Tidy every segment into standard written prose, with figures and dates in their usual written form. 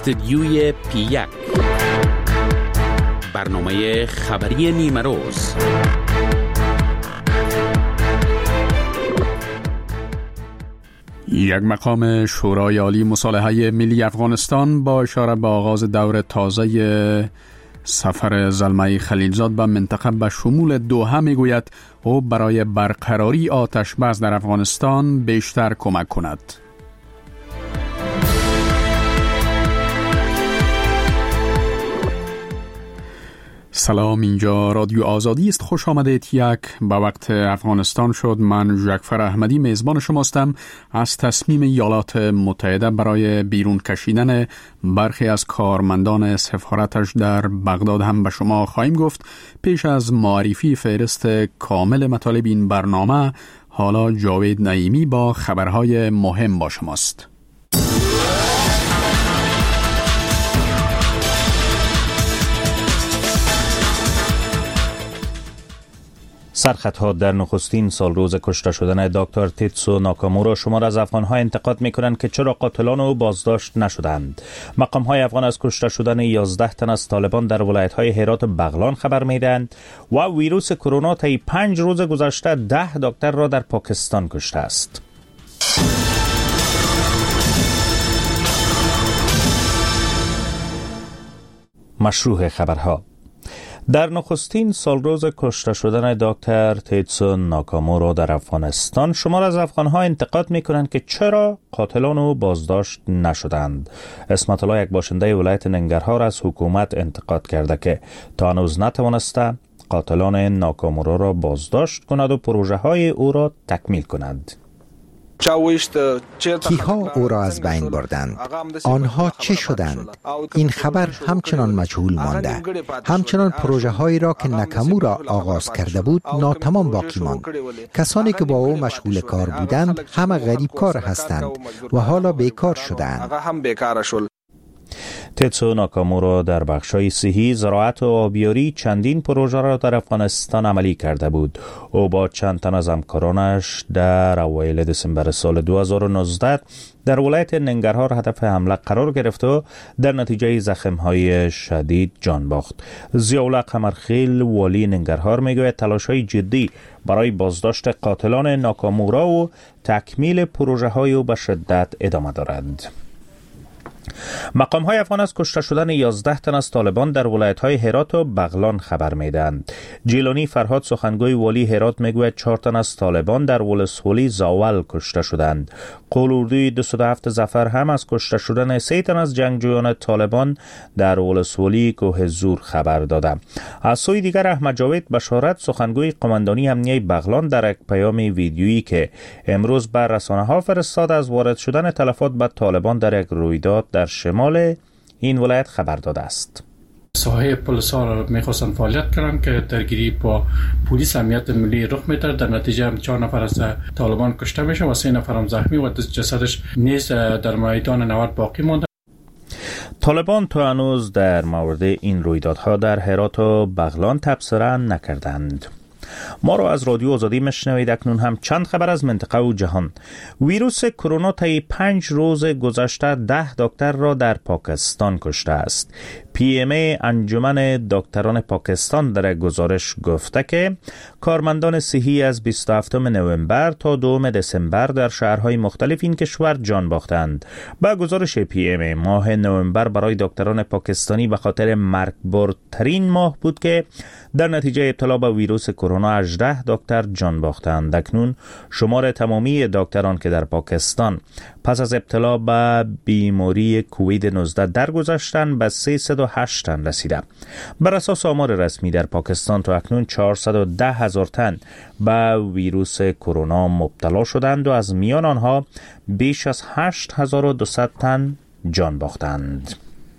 استدیوی پی1 برنامه خبری نیمه روز. یک مقام شورای عالی مصالحه ملی افغانستان با اشاره به آغاز دور تازه سفر زلمه خلیلزاد به منطقه به شمول دوحه میگوید او برای برقراری آتش بس در افغانستان بیشتر کمک کند. سلام، اینجا رادیو آزادی است. خوش آمدید. یک به وقت افغانستان شد. من جعفر احمدی میزبان شماستم. از تصمیم ایالات متحده برای بیرون کشیدن برخی از کارمندان سفارتش در بغداد هم به شما خواهیم گفت. پیش از معرفی فهرست کامل مطالب این برنامه، حالا جاوید نعیمی با خبرهای مهم با شماست. سرخطها در نخستین سال روز کشته شدن دکتر تیتسو ناکامورا شمار از افغان‌ها انتقاد می‌کنند که چرا قاتلان او بازداشت نشدند. مقام‌های افغان از کشته شدن 11 تن از طالبان در ولایت‌های هرات و بغلان خبر می‌دهند و ویروس کرونا طی 5 روز گذشته 10 دکتر را در پاکستان کشته است. مشروع خبرها. در نخستین سالروز کشته شدن دکتر تیتسو ناکامورا در افغانستان شمار از افغانها انتقاد میکنند که چرا قاتلان او بازداشت نشدند. اسمت الله، یک باشنده ولایت ننگرهار، از حکومت انتقاد کرده که تا هنوز نتوانسته قاتلان ناکامورا را بازداشت کند و پروژه های او را تکمیل کند. کیها او را از بین بردند؟ آنها چه شدند؟ این خبر همچنان مجهول مانده. همچنان پروژه هایی را که ناکامورا آغاز کرده بود ناتمام باقی ماند. کسانی که با او مشغول کار بودند همه غریب کار هستند و حالا بیکار شدند. تیتسو ناکامورا در بخش‌های صحی، زراعت و آبیاری چندین پروژه را در افغانستان عملی کرده بود. او با چند تن از همکارانش در اوایل دسامبر سال 2019 در ولایت ننگرهار هدف حمله قرار گرفت و در نتیجه زخم‌های شدید جان باخت. ضیاءالله قمرخیل، والی ننگرهار، میگوید تلاش‌های جدی برای بازداشت قاتلان ناکامورا و تکمیل پروژه‌های او به شدت ادامه دارد. مقام‌های افغان از کشته شدن 11 تن از طالبان در ولایت‌های هرات و بغلان خبر می‌دهند. جیلانی فرهاد، سخنگوی والی هرات، میگوید 4 تن از طالبان در ولسوالی زاول کشته شدند. قولوردوی 207 ظفر هم از کشته شدن 3 تن از جنگجویان طالبان در ولسوالی کوه زور خبر داده. از سوی دیگر احمد جاوید بشارت، سخنگوی قماندانی امنیه بغلان، در یک پیام ویدیویی که امروز بر رسانه‌ها فرستاد از وارد شدن تلفات به طالبان در یک رویداد در شمال این ولایت خبر داده است. ساحه پلیسا را میخواستن فعالیت کنند که درگیری با پلیس امنیت ملی رخ میده. در نتیجه 4 نفر از طالبان کشته میشه و 3 نفر هم زخمی و جسدش نیز در میدان نبرد باقی مانده. طالبان تا هنوز در مورد این رویدادها در هرات و بغلان تبصره نکردند. ما را از رادیو آزادی میشنوید. اکنون هم چند خبر از منطقه و جهان. ویروس کرونا طی 5 روز گذشته 10 دکتر را در پاکستان کشته است. PMA انجمن دکتران پاکستان در گزارش گفته که کارمندان صحی از 27 نوامبر تا 2 دسامبر در شهرهای مختلف این کشور جان باختند. با گزارش PMA ماه نوامبر برای دکتران پاکستانی به خاطر مرگبارترین ماه بود که در نتیجه ابتلا به ویروس کرونا 18 دکتر جان باختند. اکنون شمار تمامی دکتران که در پاکستان پس از ابتلا به بیماری کووید 19 درگذشتند به 308 تن رسیده. بر اساس آمار رسمی در پاکستان تا اکنون 410,000 تن به ویروس کرونا مبتلا شدند و از میان آنها بیش از 8,200 تن جان باختند.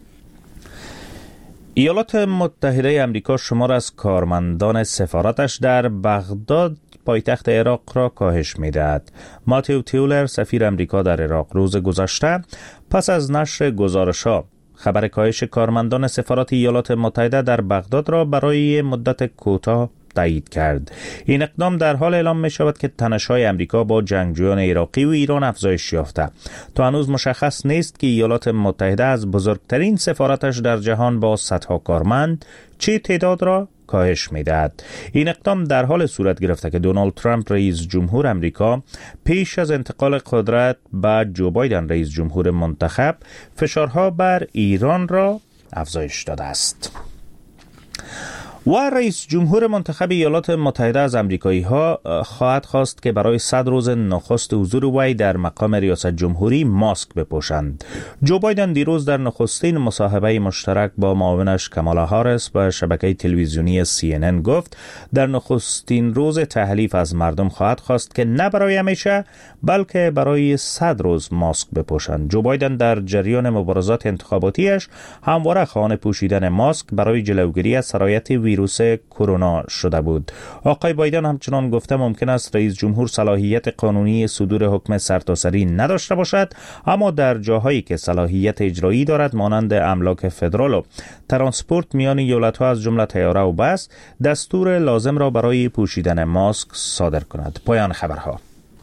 ایالات متحده آمریکا شمار از کارمندان سفارتش در بغداد پایتخت عراق را کاهش می‌دهد. ماتیو تیولر، سفیر آمریکا در عراق، روز گذشته پس از نشر گزارش‌ها خبر کاهش کارمندان سفارت ایالات متحده در بغداد را برای مدت کوتاه تایید کرد. این اقدام در حال اعلام می شود که تنش‌های امریکا با جنگجویان عراقی و ایران افزایش یافته. تا هنوز مشخص نیست که ایالات متحده از بزرگترین سفارتش در جهان با صدها کارمند چه تعداد را کاهش می‌دهد. این اقدام در حال صورت گرفته که دونالد ترامپ رئیس جمهور امریکا پیش از انتقال قدرت به جو بایدن رئیس جمهور منتخب فشارها بر ایران را افزایش داده است. و رئیس جمهور منتخب ایالات متحده از امریکایی ها خواهد خواست که برای 100 روز نخست حضور وی در مقام ریاست جمهوری ماسک بپوشند. جو بایدن دیروز در نخستین مصاحبه مشترک با معاونش کامالا هاریس به شبکه تلویزیونی CNN گفت در نخستین روز تحلیف از مردم خواهد خواست که نه برای همیشه بلکه برای 100 روز ماسک بپوشند. جو بایدن در جریان مبارزات انتخاباتیش همواره خواهان پوشیدن ماسک برای جلوگیری از سرایت ویروس کرونا شده بود. آقای بایدن همچنان گفته ممکن است رئیس جمهور صلاحیت قانونی صدور حکم سرتاسری نداشته باشد، اما در جاهایی که صلاحیت اجرایی دارد مانند املاک فدرال و ترانسپورت میان ایالت‌ها از جمله طیاره و بس دستور لازم را برای پوشیدن ماسک صادر کند. پایان خبرها.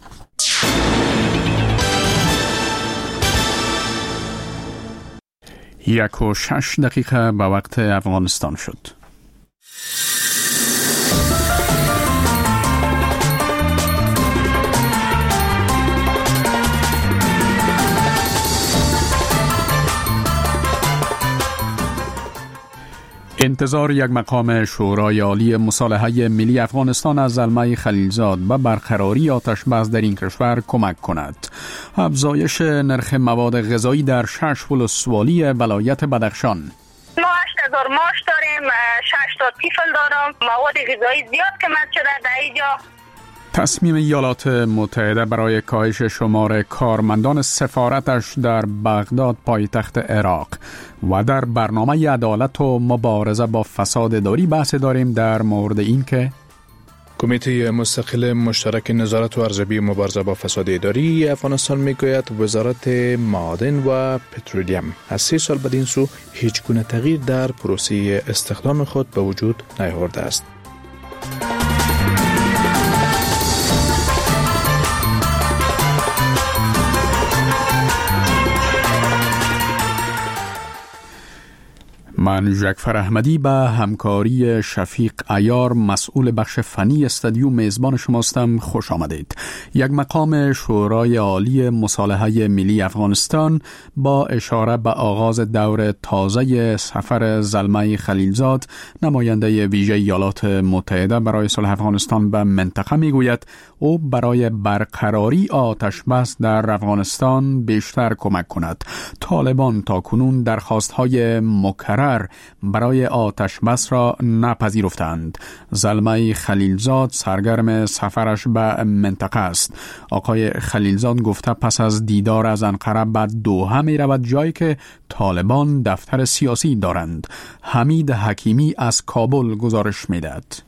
1:06 به وقت افغانستان شد. انتظار یک مقام شورای عالی مصالحه ملی افغانستان از زلمه خلیلزاد به برقراری آتش بس در این کشور کمک کند. افزایش نرخ مواد غذایی در 6 ولسوالی ولایت بدخشان. ما 8000 ماش داریم، 6 تا طفل دارم، مواد غذایی زیاد قیمت شده در اینجا. تصمیم ایالات متحده برای کاهش شمار کارمندان سفارتش در بغداد پایتخت عراق و در برنامه عدالت و مبارزه با فساد اداری بحث داریم در مورد این که کمیته مستقل مشترک نظارت و ارزیابی مبارزه با فساد اداری افغانستان میگوید وزارت معادن و پترولیم از 3 سال بدین سو هیچ گونه تغییر در پروسه استخدام خود به وجود نیاورده است. من جعفر احمدی به همکاری شفیق عیار مسئول بخش فنی استودیو میزبان شماستم. خوش آمدید. یک مقام شورای عالی مصالحه ملی افغانستان با اشاره به آغاز دور تازه سفر زلمه خلیلزاد نماینده ویژه ایالات متحده برای صلح افغانستان به منطقه میگوید او برای برقراری آتش بس در افغانستان بیشتر کمک کند. طالبان تاکنون درخواست‌های مکرر برای آتش بس را نپذیرفتند. زلمه خلیلزاد سرگرم سفرش به منطقه است. آقای خلیلزاد گفته پس از دیدار از انقره به دوحه می رود، جایی که طالبان دفتر سیاسی دارند. حمید حکیمی از کابل گزارش می دهد.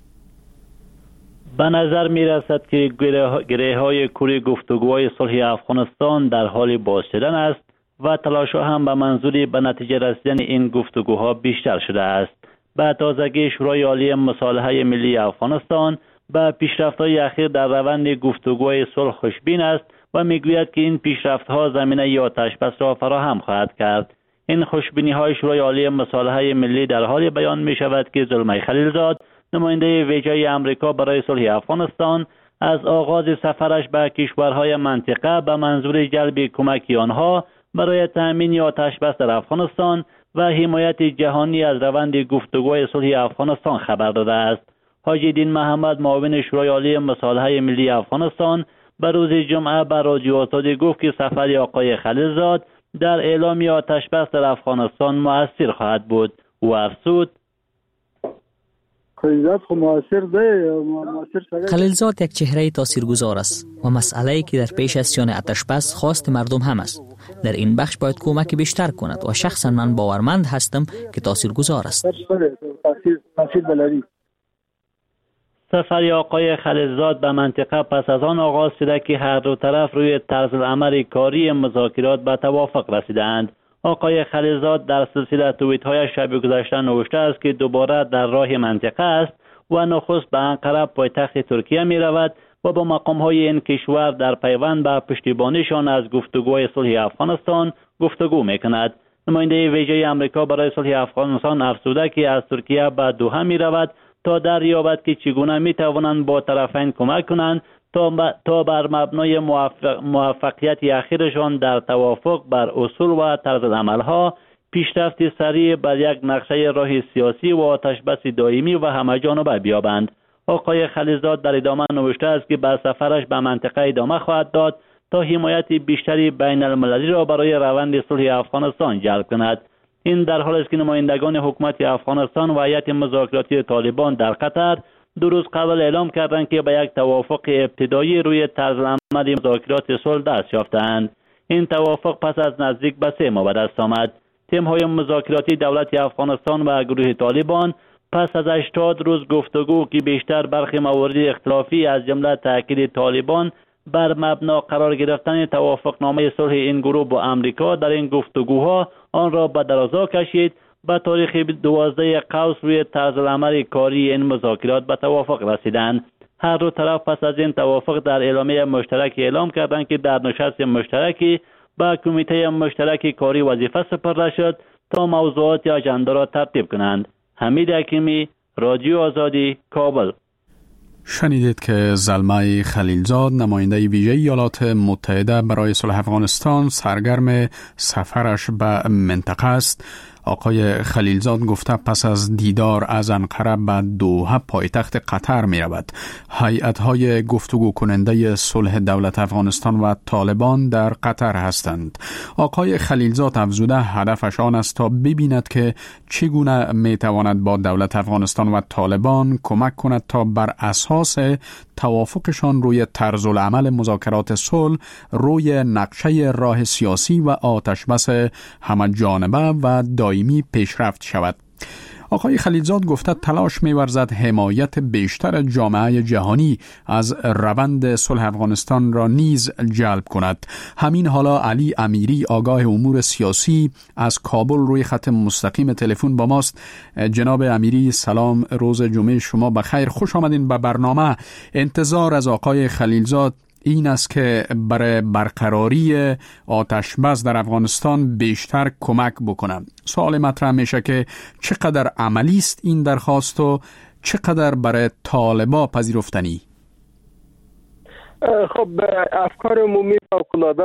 به نظر می رسد که گره های کوری گفتگوهای صلح افغانستان در حال باز شدن است و تلاش‌ها هم به منظور به نتیجه رسیدن این گفتگوها بیشتر شده است. به تازگی شورای عالی مصالحه ملی افغانستان به پیشرفت‌های اخیر در روند گفتگوهای صلح خوشبین است و میگوید که این پیشرفت‌ها زمینه آتش بس را فراهم خواهد کرد. این خوشبینی‌های شورای عالی مصالحه ملی در حال بیان می‌شود که زلمه خلیلزاد نماینده ویژه آمریکا برای صلح افغانستان از آغاز سفرش به کشورهای منطقه به منظور جلب کمک آنها برای تأمین آتش بس در افغانستان و حمایت جهانی از روند گفتگوهای صلح افغانستان خبر داده است. حاجی دین محمد معاون شورای عالی مصالحه ملی افغانستان به روز جمعه به رادیو آزادی گفت که سفر آقای خلیلزاد در اعلام آتش بس در افغانستان مؤثر خواهد بود. و افزود خلیلزاد یک چهره تاثیرگذار است و مسئله‌ای که در پیش از جان آتش بس خواست مردم هم است. در این بخش باید کمک بیشتر کند و شخصا من باورمند هستم که تاثیرگذار است. سفر آقای خلیلزاد به منطقه پس از آن آغاز شده که هر دو طرف روی طرز عمل کاری مذاکرات به توافق رسیدند. آقای خلیلزاد در سلسله توییت‌های شب گذشته نوشته است که دوباره در راه منطقه است و نخست به انقره پایتخت ترکیه می رود و با مقام‌های این کشور در پیوند به پشتیبانیشان از گفتگوهای صلح افغانستان گفتگو می‌کند. نماینده ویژه آمریکا برای صلح افغانستان افزوده که از ترکیه به دوحه می‌رود تا دریابد که چگونه می‌توانند با طرفین کمک کنند تا بر مبنای موفقیت اخیرشان در توافق بر اصول و طرز عملها پیشرفت سریع بر یک نقشه راه سیاسی و آتشبس دائمی و همه‌جانبه بیابند. آقای خلیلزاد در ادامه نوشته است که به سفرش به منطقه ادامه خواهد داد تا حمایت بیشتری بین المللی را برای روند صلح افغانستان جلب کند. این در حالی است که نمایندگان حکومت افغانستان و هیئت مذاکراتی طالبان در قطر 2 روز قبل اعلام کردند که به یک توافق ابتدایی روی طرز عمل مذاکرات صلح دست یافتند. این توافق پس از نزدیک به 3 ماه به دست آمد. تیم‌های مذاکراتی دولت افغانستان و گروه طالبان پس از 80 روز گفتگو که بیشتر برخی موارد اختلافی از جمله تاکید طالبان بر مبنا قرار گرفتن توافقنامه صلح این گروه با امریکا در این گفتگوها آن را به درازا کشید، به تاریخ 12 قوس روی طرز العمل کاری این مذاکرات به توافق رسیدند. هر دو طرف پس از این توافق در اعلامیه مشترک اعلام کردند که در نشست مشترکی به کمیته مشترک کاری وظیفه سپرده شد تا موضوعات اجندا را ترتیب کنند. حمید حکیمی، رادیو آزادی، کابل. شنیدید که زلمه خلیلزاد نماینده ویژه ایالات متحده برای صلح افغانستان سرگرم سفرش به منطقه است. آقای خلیلزاد گفته پس از دیدار از انقره به دوحه پایتخت قطر می رود. هیئت‌های گفتگو کننده صلح دولت افغانستان و طالبان در قطر هستند. آقای خلیلزاد افزوده هدفش آن است تا ببیند که چگونه می تواند با دولت افغانستان و طالبان کمک کند تا بر اساس توافقشان روی طرز العمل مذاکرات صلح روی نقشه راه سیاسی و آتشبس همه‌جانبه و دائمی پیشرفت شود. آقای خلیلزاد گفته تلاش می‌ورزد حمایت بیشتر جامعه جهانی از روند صلح افغانستان را نیز جلب کند. همین حالا علی امیری آگاه امور سیاسی از کابل روی خط مستقیم تلفن با ماست. جناب امیری سلام، روز جمعه شما بخیر، خوش آمدین به برنامه. انتظار از آقای خلیلزاد این است که برای برقراری آتشبس در افغانستان بیشتر کمک بکنم. سوال مطرح میشه که چقدر عملی است این درخواست و چقدر برای طالبا پذیرفتنی؟ خب افکار عمومی فوق‌العاده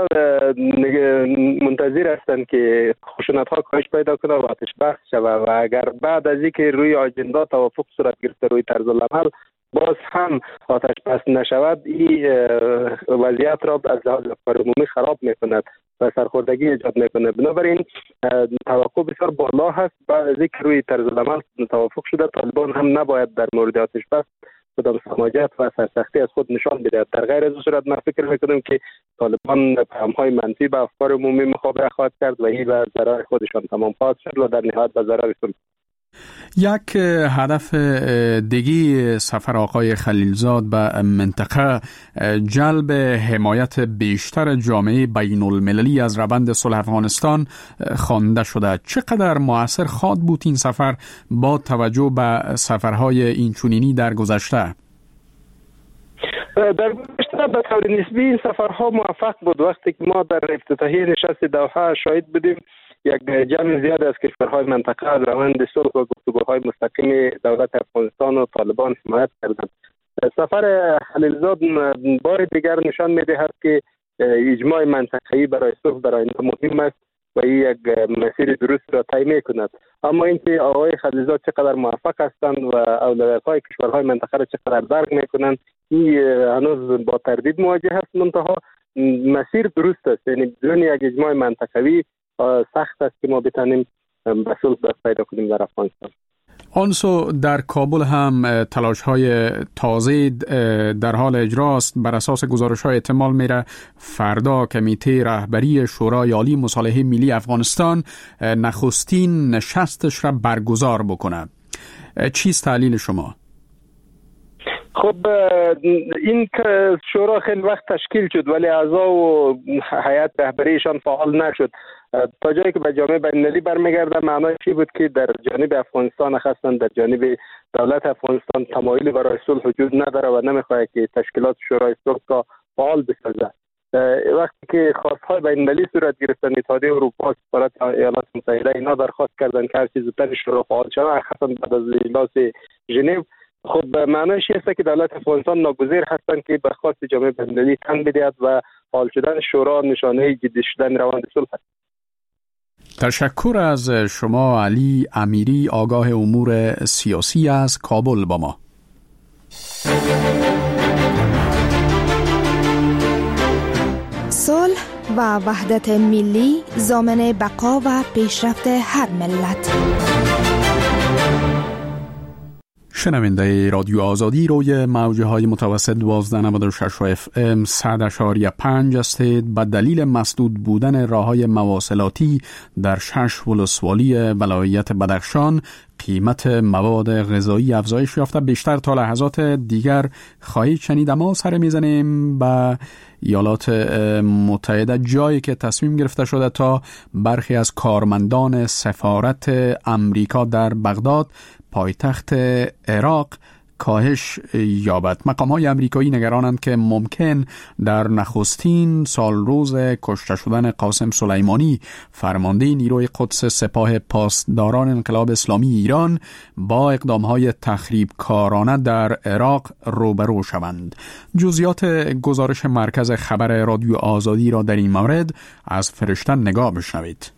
منتظر هستند که خشونت‌ها کاهش پیدا کنه و آتش بس شود و اگر بعد از اینکه روی آجندا توافق صورت گرفته روی طرز العمل باز هم آتش بس نشود، این وضعیت را از لحاظ افکار عمومی خراب میکند و سرخوردگی ایجاد میکنه. بنابراین توقع بسیار بالا هست بعد از اینکه روی طرز العمل توافق شده طالبان هم نباید در مورد آتش بس کدام سماجت و سرسختی از خود نشان بدهد. در غیر از این صورت من فکر میکنم که طالبان پیام‌های منفی به افکار عمومی مخابره خواهد کرد و این به ضرر خودشان تمام خواهد شد و در نهایت به ضرر صلح. یک هدف دیگه سفر آقای خلیلزاد به منطقه جلب حمایت بیشتر جامعه بین المللی از روند صلح افغانستان خوانده شده. چقدر مؤثر خواهد بود این سفر با توجه به سفرهای اینچنینی در گذشته؟ در گذشته به طور نسبی این سفرها موفق بود. وقتی که ما در افتتاحیه نشست دوحه شاهد بودیم یک جمع زیاد از کشورهای منطقه از روند صلح و گفتگوهای مستقیم دولت افغانستان و طالبان حمایت کردند. سفر خلیلزاد بار دیگر نشان می‌دهد که اجماع منطقه‌ای برای صلح در آینده مهم است و این یک مسیر درست را طی می‌کند. اما اینکه آقای خلیلزاد چقدر موفق هستند و اولویت‌های کشورهای منطقه را چقدر درک می‌کنند این هنوز با تردید مواجه است. منتها مسیر درست است، یعنی بدون یک اجماع منطقه‌ای سخت است که ما بتانیم به صلح دست پیدا کنیم در افغانستان. آنسو در کابل هم تلاش‌های تازه در حال اجراست. بر اساس گزارش‌های احتمال میره فردا کمیته رهبری شورای عالی مصالحه ملی افغانستان نخستین نشستش را برگزار بکنه. چیست تحلیل شما؟ خب این شورا خیلی وقت تشکیل شد ولی اعضا و هیئت رهبریشان فعال نشد. تا جایی که به جامعه بین‌المللی برمیگرده معنایش این بود که در جانب افغانستان خاصا در جانب دولت افغانستان تمایلی برای صلح وجود نداره و نمیخواد که تشکیلات شورای صلح را فعال بسازه. وقتی که خواست‌های بین‌المللی صورت گرفتن، اتحادیه اروپا، سفارت ایالات متحده اینا درخواست کردن که هر چیز زودتر شورا فعال شود، خاصا بعد از اجلاس ژنو. خب معنیش است که دولت افغانستان ناگزیر هستند که به خواست جامعه بین‌المللی تن بدهد و فعال شدن شورا نشانه جدی شدن روند صلح است. تشکر از شما علی امیری، آگاه امور سیاسی از کابل با ما. صلح و وحدت ملی ضامن بقا و پیشرفت هر ملت. شنونده رادیو آزادی روی موجه های متوسط 1296 FM 100.5 هستید. به دلیل مسدود بودن راه های مواصلاتی در 6 ولسوالی ولایت بدخشان قیمت مواد غذایی افزایش یافته. بیشتر تا لحظات دیگر خواهید شنید. اما سر میزنیم به ایالات متحده، جایی که تصمیم گرفته شده تا برخی از کارمندان سفارت امریکا در بغداد پایتخت عراق کاهش یابد. مقام‌های امریکایی نگرانند که ممکن در نخستین سالروز کشته شدن قاسم سلیمانی فرمانده نیروی قدس سپاه پاسداران انقلاب اسلامی ایران با اقدام‌های تخریبکارانه در عراق روبرو شوند. جزئیات گزارش مرکز خبر رادیو آزادی را در این مورد از فرشته نگاه بشنوید.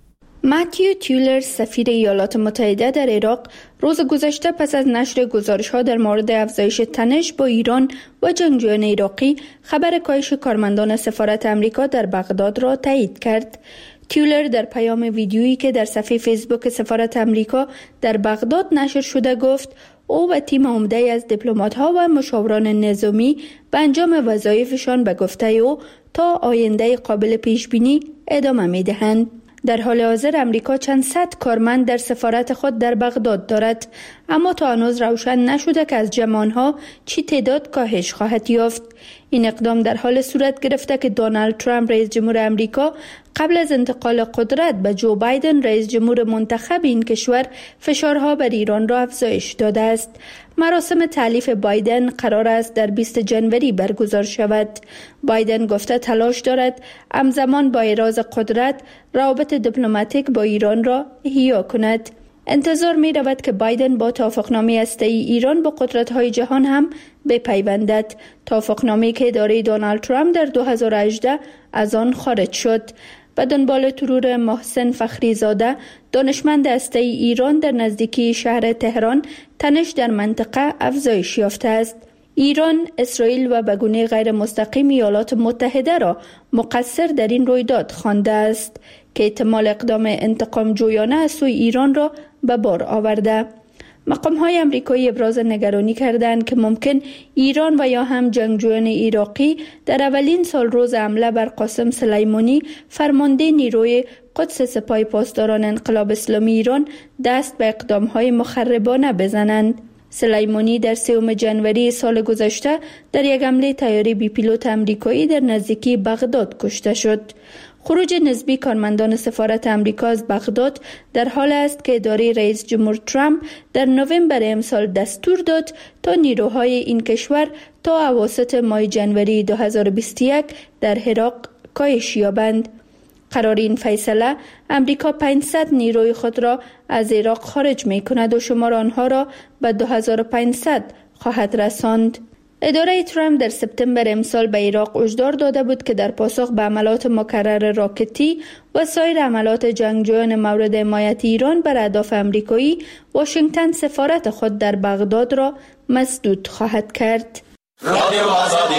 متیو تیولر، سفیر ایالات متحده در عراق، روز گذشته پس از نشر گزارش‌ها در مورد افزایش تنش با ایران و جنگجویان عراقی خبر کاهش کارمندان سفارت امریکا در بغداد را تایید کرد. تیولر در پیام ویدیویی که در صفحه فیسبوک سفارت امریکا در بغداد نشر شده گفت او و تیم عمده از دیپلمات‌ها و مشاوران نظامی به انجام وظایفشان به گفته او تا آینده قابل پیش‌بینی ادامه می‌دهند. در حال حاضر امریکا چند صد کارمند در سفارت خود در بغداد دارد، اما تا هنوز روشن نشده که از جمع آنها چی تعداد کاهش خواهد یافت. این اقدام در حال صورت گرفته که دونالد ترامپ رئیس جمهور امریکا قبل از انتقال قدرت به جو بایدن رئیس جمهور منتخب این کشور فشارها بر ایران را افزایش داده است. مراسم تألیف بایدن قرار است در 20 جنوری برگزار شود. بایدن گفته تلاش دارد همزمان با اعراض قدرت روابط دیپلماتیک با ایران را احیا کند. انتظار می رود که بایدن با توافقنامه هسته‌ای ایران با قدرت‌های جهان هم بپیوندد. توافقنامه‌ای که اداره دونالد ترامپ در 2018 از آن خارج شد. به دنبال ترور محسن فخریزاده، دانشمند هسته‌ای ایران در نزدیکی شهر تهران، تنش در منطقه افزایش یافته است. ایران، اسرائیل و به گونه غیر مستقیم ایالات متحده را مقصر در این رویداد خوانده است که احتمال اقدام انتقام جویانه از سوی ایران را به بار آورده. مقام‌های آمریکایی ابراز نگرانی کردند که ممکن ایران و یا هم جنگجویان عراقی در اولین سال روز حمله بر قاسم سلیمانی فرمانده نیروی قدس سپاه پاسداران انقلاب اسلامی ایران دست به اقدام‌های مخربانه بزنند. سلیمانی در 3 جنوری سال گذشته در یک حمله طیاره بی پیلوت آمریکایی در نزدیکی بغداد کشته شد. خروج نسبی کارمندان سفارت امریکا از بغداد در حال است که اداره رئیس جمهور ترامپ در نوامبر امسال دستور داد تا نیروهای این کشور تا اواسط ماه جنوری 2021 در عراق کاهش یابند. قرار این فیصله امریکا 500 نیروی خود را از عراق خارج می کند و شمار آنها را به 2500 خواهد رساند. اداره ترامپ در سپتامبر امسال به عراق هشدار داده بود که در پاسخ به حملات مکرر راکتی و سایر حملات جنگجویان مورد حمایت ایران بر اهداف آمریکایی، واشنگتن سفارت خود در بغداد را مسدود خواهد کرد. رادیو آزادی.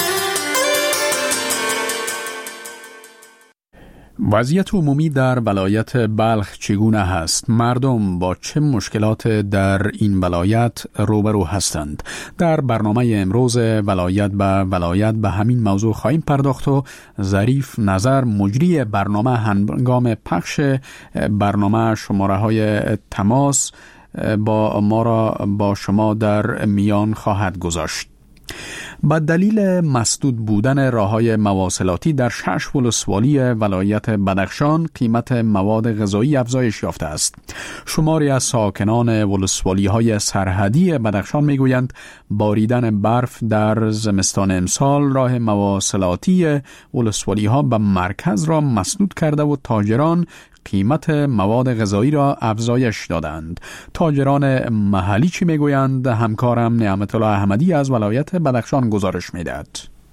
وضعیت عمومی در ولایت بلخ چگونه هست؟ مردم با چه مشکلات در این ولایت روبرو هستند؟ در برنامه امروز ولایت به همین موضوع خواهیم پرداخت و ظریف نظر، مجری برنامه، هنگام پخش برنامه شماره های تماس با ما را با شما در میان خواهد گذاشت. با دلیل مسدود بودن راه‌های مواصلاتی در 6 ولسوالی ولایت بدخشان قیمت مواد غذایی افزایش یافته است. شماری از ساکنان ولسوالی‌های سرحدی بدخشان می‌گویند باریدن برف در زمستان امسال راه مواصلاتی ولسوالی‌ها به مرکز را مسدود کرده و تاجران قیمت مواد غذایی را افزایش دادند. تاجران محلی چی میگویند؟ همکارم نعمت الله احمدی از ولایت بدخشان گزارش میدهد.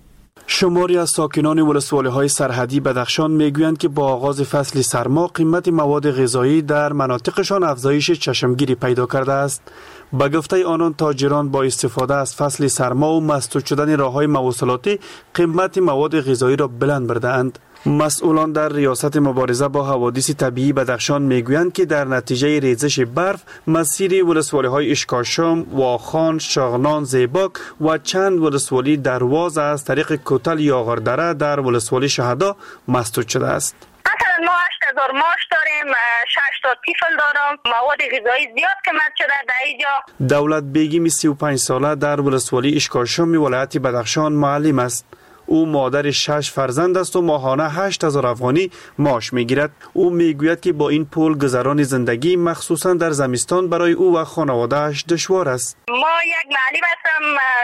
شماری از ساکنان ولسوالی‌های سرحدی بدخشان میگویند که با آغاز فصل سرما قیمت مواد غذایی در مناطقشان افزایش چشمگیری پیدا کرده است. به گفته آنان تاجران با استفاده از فصل سرما و مسدود شدن راه‌های مواصلاتی قیمت مواد غذایی را بلند برده‌اند. مسئولان در ریاست مبارزه با حوادث طبیعی بدخشان میگویند که در نتیجه ریزش برف مسیر ولسوالی‌های اشکاشم، واخان، شاغنان، زیباک و چند ولسوالی درواز از طریق کوتل یا غردره در ولسوالی شهدا مسدود شده است. مثلا ما 8000 ماش داریم، 6 تا طفل دارم، مواد غذایی زیاد قیمت شده در اینجا. دولت بیگم 35 ساله در ولسوالی اشکاشم ولایت بدخشان معلم است. او مادر 6 فرزند است و ماهانه 8000 افغانی معاش میگیرد. او میگوید که با این پول گذران زندگی مخصوصا در زمستان برای او و خانواده‌اش دشوار است. ما یک معلم هستم،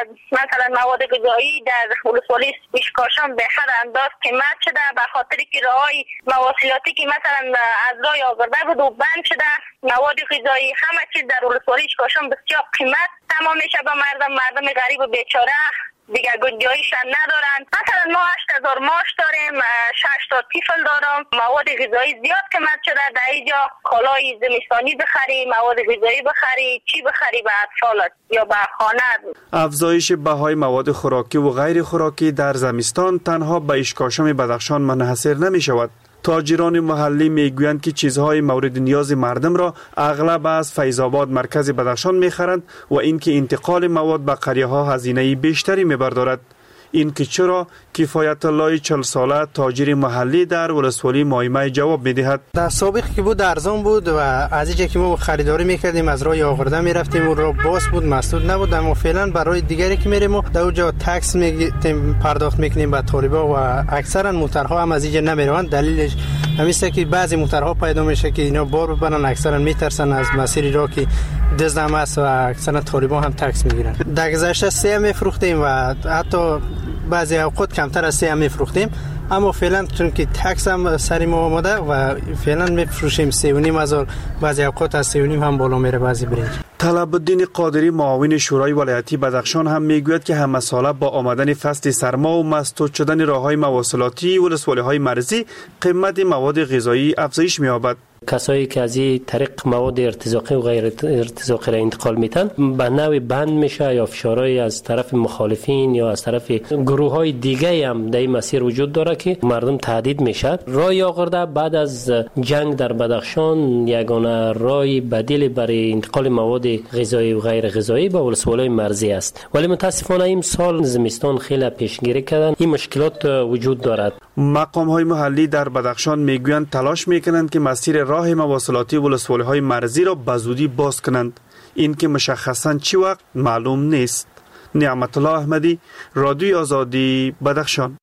مثلا مواد غذایی در ولسوالی اشکاشم به حد انداز قیمت شده به خاطر که راه‌های مواصلاتی که مثلا از راه آورده بود و بند شده. مواد غذایی همه چیز در ولسوالی اشکاشم بسیار قیمت تمام میشه به مردم غریب و بیچاره دیگه گنجایش ندارن. مثلا ما 8000 ماش داریم، 6 تا طفل دارم، مواد غذایی زیاد قیمت شده در اینجا. کالای زمستانی بخری، مواد غذایی بخری، چی بخری به اطفالت یا به خانه. افزایش بهای مواد خوراکی و غیر خوراکی در زمستان تنها به اشکاشم بدخشان منحصر نمی شود. تاجران محلی میگویند که چیزهای مورد نیاز مردم را اغلب از فیض‌آباد مرکز بدخشان میخرند و اینکه انتقال مواد به قریه‌ها هزینه بیشتری میبردارد. این که چرا کفایت الله 40 ساله تاجر محلی در ولسوالی مایمه جواب میدهد. در سابق که بود ارزان بود و از اینجا که ما خریداری میکردیم از راه آورده میرفتیم و راه باز بود مسدود نبود، اما فعلا برای دیگری که میریم در اونجا تکس میگیریم پرداخت میکنیم به طالبا و اکثرا موترها هم از اینجا نمیروند. دلیلش همیشه که بعضی موترها پیدا میشه که اینا بار ببرن، اکثرا میترسن از مسیر راه که دزدم است و اکثرا طالبا هم تکس میگیرن. در گذشته 3 میفروختیم و حتی بعضی اوقات کمتر از 3 میفروختیم، اما فعلا چون که تکس هم سری ما آمده و فعلا میفروشیم 3,500، بعضی اوقات از 3,5 هم بالا میره بعضی برنج. طلب الدین قادری معاون شورای ولایتی بدخشان هم میگوید که همه ساله با آمدن فصل سرما و مسدود شدن راه‌های مواصلاتی ولسوالی‌های مرزی قیمت مواد غذایی افزایش می‌یابد. کسایی که از این طریق مواد ارتزاقی و غیر ارتزاقی را انتقال میتن به نوع بند میشه یا فشارهای از طرف مخالفین یا از طرف گروه های دیگه هم در این مسیر وجود داره که مردم تهدید میشه. راه آورده بعد از جنگ در بدخشان یگانه راه بدیل برای انتقال مواد غذایی و غیر غذایی به ولسوالی مرزی است، ولی متاسفانه این سال زمستان خیلی پیشگیری کردن، این مشکلات وجود دارد. مقام های محلی در بدخشان میگویند تلاش میکنند که مسیر راه مواصلاتی ولسوالی‌های مرزی را به زودی باز کنند. این که مشخصاً چی وقت معلوم نیست. نعمت الله احمدی، رادیوی آزادی، بدخشان.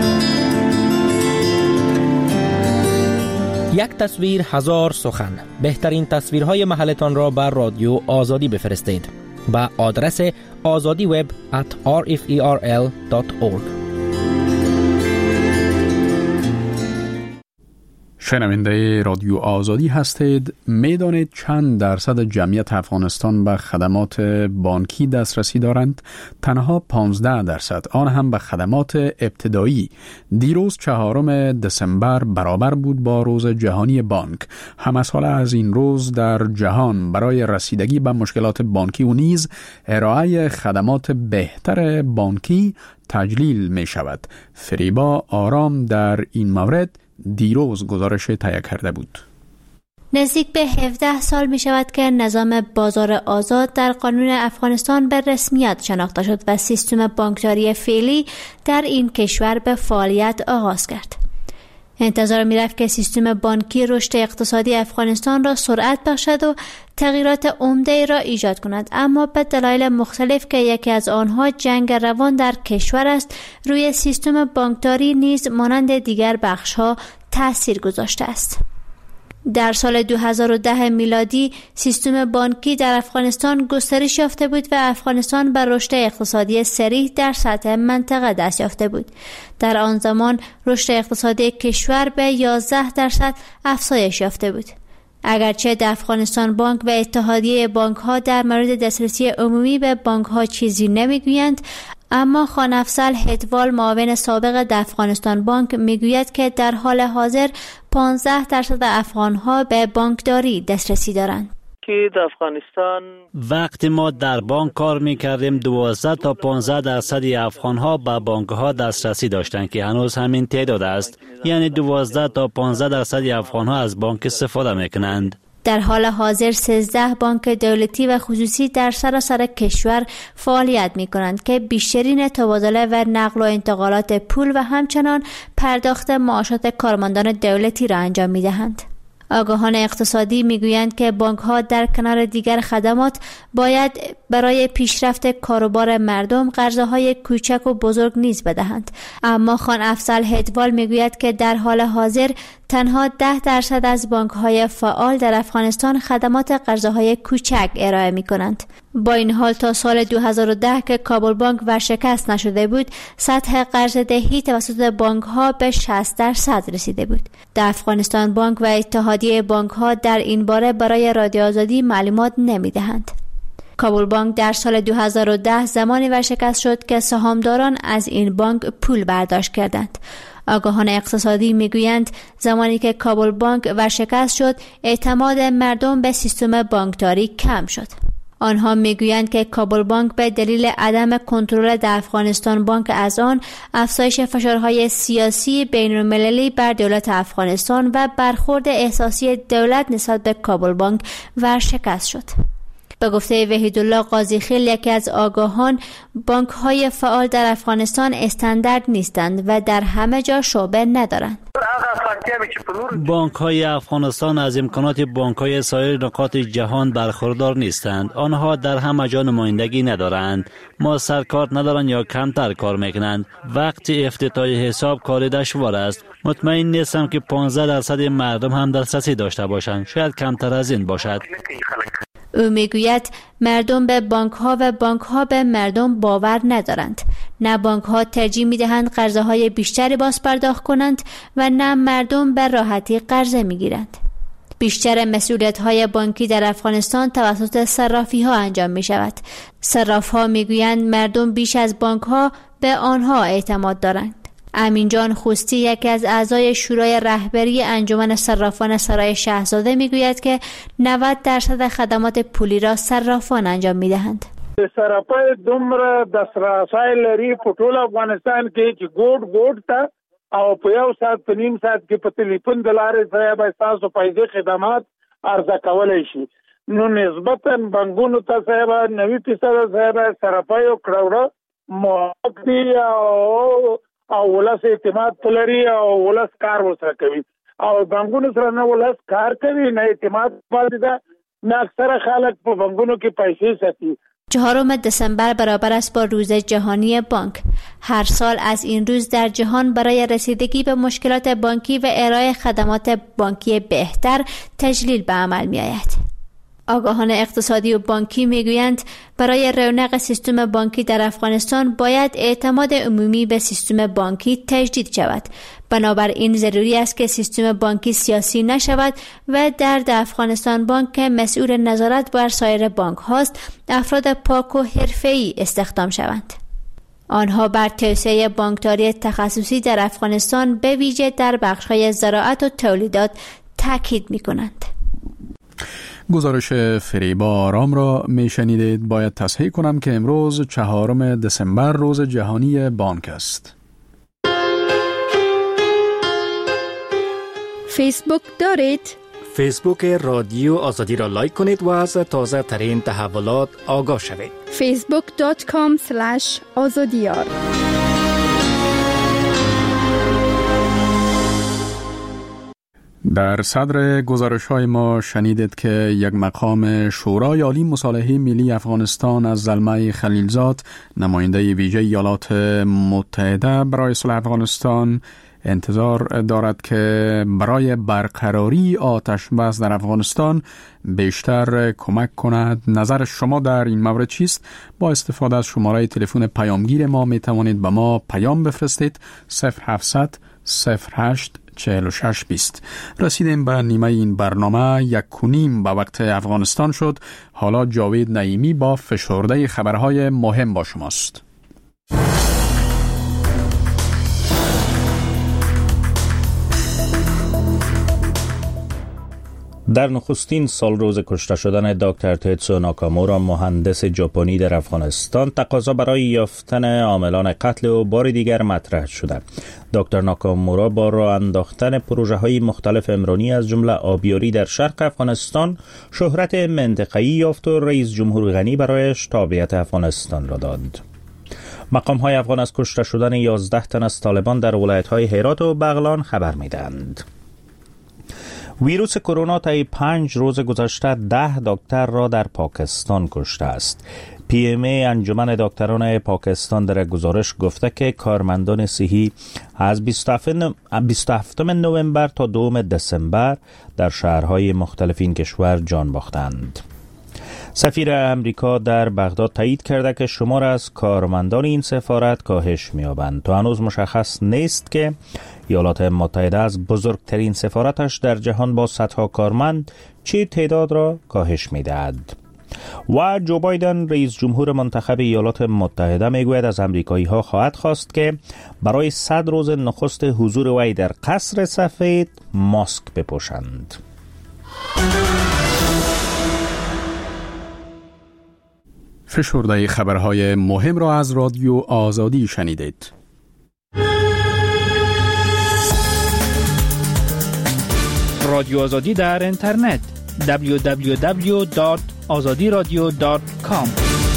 یک تصویر هزار سخن. بهترین تصویرهای محلتان را بر رادیو آزادی بفرستید با آدرس azadiweb@rferl.org. شنونده رادیو آزادی هستید. میدانید چند درصد جمعیت افغانستان به خدمات بانکی دسترسی دارند؟ تنها 15%، آن هم به خدمات ابتدایی. دیروز 4 دسامبر برابر بود با روز جهانی بانک. همه ساله از این روز در جهان برای رسیدگی به مشکلات بانکی و نیز ارائه خدمات بهتر بانکی تجلیل می شود. فریبا آرام در این مورد دیروز گزارش تهیه کرده بود. نزدیک به 17 سال می شود که نظام بازار آزاد در قانون افغانستان به رسمیت شناخته شد و سیستم بانکداری فعلی در این کشور به فعالیت آغاز کرد. انتظار می‌رفت که سیستم بانکی رشد اقتصادی افغانستان را سرعت بخشد و تغییرات عمده را ایجاد کند، اما به دلایل مختلف که یکی از آنها جنگ روان در کشور است، روی سیستم بانکداری نیز مانند دیگر بخش‌ها تأثیر گذاشته است. در سال 2010 میلادی سیستم بانکی در افغانستان گسترش یافته بود و افغانستان به رشد اقتصادی سریع در سطح منطقه دست یافته بود. در آن زمان رشد اقتصادی کشور به 11% افزایش یافته بود. اگرچه در افغانستان بانک و اتحادیه بانک‌ها در مورد دسترسی عمومی به بانک‌ها چیزی نمی‌گویند، اما خان افضل هدوال معاون سابق در افغانستان بانک میگوید که در حال حاضر 15% افغان‌ها به بانکداری دسترسی دارند. که در افغانستان وقتی ما در بانک کار می‌کردیم 12 تا 15% افغان‌ها به بانک‌ها دسترسی داشتند که هنوز همین تعداد است، یعنی 12 تا 15% افغان‌ها از بانک استفاده می‌کنند. در حال حاضر 13 بانک دولتی و خصوصی در سراسر کشور فعالیت می کنند که بیشترین تبادله و نقل و انتقالات پول و همچنان پرداخت معاشات کارمندان دولتی را انجام می دهند. آگاهان اقتصادی می گویند که بانک ها در کنار دیگر خدمات باید برای پیشرفت کاروبار مردم قرضه‌های کوچک و بزرگ نیز بدهند، اما خان افضل هدوال می گوید که در حال حاضر تنها 10% از بانک‌های فعال در افغانستان خدمات قرضه‌های کوچک ارائه می‌کنند. با این حال تا سال 2010 که کابل بانک ورشکست نشده بود، سطح قرض دهی توسط بانک‌ها به 60% رسیده بود. در افغانستان بانک و اتحادیه بانک‌ها در این باره برای رادیو آزادی معلومات نمی‌دهند. کابل بانک در سال 2010 زمانی ورشکست شد که سهامداران از این بانک پول برداشت کردند. آگاهان اقتصادی میگویند زمانی که کابل بانک ورشکست شد، اعتماد مردم به سیستم بانکداری کم شد. آنها میگویند که کابل بانک به دلیل عدم کنترل در افغانستان بانک از آن، افزایش فشارهای سیاسی بین‌المللی بر دولت افغانستان و برخورد احساسی دولت نسبت به کابل بانک ورشکست شد. به گفته وحیدالله قاضی خیل، یکی از آگاهان، بانک‌های فعال در افغانستان استاندارد نیستند و در همه جا شعبه ندارند. بانک‌های افغانستان از امکانات بانک‌های سایر نقاط جهان برخوردار نیستند. آنها در همه جا نمایندگی ندارند. ما سرکار ندارند یا کمتر کار میکنند. وقتی افتتاح حساب کار دشوار است. مطمئن نیستم که 15% مردم هم دسترسی داشته باشند. شاید کمتر از این باشد. او میگوید مردم به بانک‌ها و بانک‌ها به مردم باور ندارند. نه بانک‌ها ترجیح می‌دهند قرضه‌های بیشتری باز پرداخت کنند و نه مردم به راحتی قرضه می‌گیرند. بیشتر مسئولیت‌های بانکی در افغانستان توسط صرافی‌ها انجام می‌شود. صراف‌ها میگویند مردم بیش از بانک‌ها به آنها اعتماد دارند. امین جان خوستی، یکی از اعضای شورای رهبری انجمن صرافان سرای شاهزاده، میگوید که 90% خدمات پولی را صرافان انجام میدهند. صرافای دومره دسترسی لري په ټول افغانستان کې چې ګوډ ته او په یو ساعت په نیم ساعت کې په ټلیفون د لارې سره به تاسو پیسې خدمات عرضه کولای شي. نو نسبتاً بانکونو ته صاحب 90% صاحب صرافای او کړوړه موقتی او ولس اعتماد پلري او ولس کار وسره کوي او بانکونو سره نه ولس کار کوي، نه اعتماد پاتې ده، نه اکثر خلک په بانکونو کې پیسې ساتي. 4 دسامبر برابر است با روز جهانی بانک. هر سال از این روز در جهان برای رسیدگی به مشکلات بانکی و ارائه خدمات بانکی بهتر تجلیل به عمل می آید. آگاهان اقتصادی و بانکی میگویند برای رونق سیستم بانکی در افغانستان باید اعتماد عمومی به سیستم بانکی تجدید شود. بنابراین ضروری است که سیستم بانکی سیاسی نشود و در افغانستان بانک که مسئول نظارت بر سایر بانک هاست، افراد پاک و حرفه‌ای استخدام شوند. آنها بر توسعه بانکداری تخصصی در افغانستان به ویژه در بخش‌های زراعت و تولیدات تاکید می‌کنند. گزارش فریبا آرام را میشنیدید. باید تصحیح کنم که امروز 4 دسامبر روز جهانی بانک است. فیسبوک دارید؟ فیسبوک رادیو آزادی را لایک کنید و از تازه ترین تحولات آگاه شوید. facebook.com/azadiyar در صدر گزارش های ما شنیدید که یک مقام شورای عالی مصالحه ملی افغانستان از زلمه خلیلزاد، نماینده ویژه ایالات متحده برای صلح افغانستان، انتظار دارد که برای برقراری آتش بس در افغانستان بیشتر کمک کند. نظر شما در این مورد چیست؟ با استفاده از شماره تلفن پیامگیر ما می توانید به ما پیام بفرستید. 0700 08 46 20. رسیدیم به نیمه این برنامه. 1:30 به وقت افغانستان شد. حالا جاوید نعیمی با فشرده خبرهای مهم با شماست. در نخستین سال روز کشته شدن دکتر تیتسو ناکامورا، مهندس ژاپنی در افغانستان، تقاضا برای یافتن عاملان قتل او بار دیگر مطرح شده. دکتر ناکامورا با راه انداختن پروژه‌های مختلف عمرانی از جمله آبیاری در شرق افغانستان شهرت منطقه‌ای یافت و رئیس جمهور غنی برایش تابعیت افغانستان را داد. مقام‌های افغان از کشته شدن 11 تن از طالبان در ولایت‌های هرات و بغلان خبر می‌دهند. ویروس کرونا طی 5 روز گذشته 10 دکتر را در پاکستان کشته است. PMA انجمن دکتران پاکستان در گزارش گفته که کارمندان صحی از 27 نوامبر تا 2 دسامبر در شهرهای مختلف این کشور جان باختند. سفیر امریکا در بغداد تایید کرده که شمار از کارمندان این سفارت کاهش می‌یابند. تا هنوز مشخص نیست که ایالات متحده از بزرگترین سفارتش در جهان با صدها کارمند چه تعداد را کاهش می‌دهد. و جو بایدن رئیس جمهور منتخب ایالات متحده میگوید از امریکایی‌ها خواهد خواست که برای 100 روز نخست حضور وی در قصر سفید ماسک بپوشند. فشرده خبرهای مهم را از رادیو آزادی شنیدید. رادیو آزادی در اینترنت www.azadiradio.com.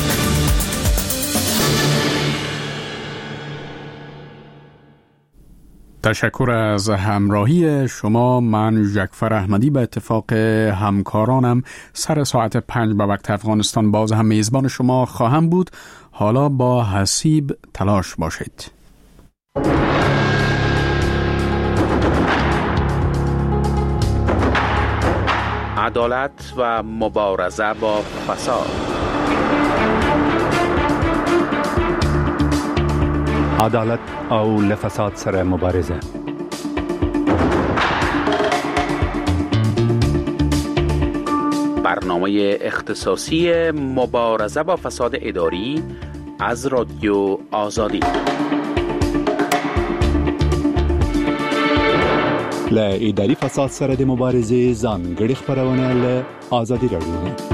تشکر از همراهی شما. من جعفر احمدی به اتفاق همکارانم سر ساعت 5 به وقت افغانستان باز هم میزبان شما خواهم بود. حالا با حسیب تلاش باشید. عدالت و مبارزه با فساد. عدالت او لفساد سره مبارزه. برنامه اختصاصی مبارزه با فساد اداری از رادیو آزادی. ل اداري فساد سره د مبارزې ځانګړي خبرونه له آزادی رادیو.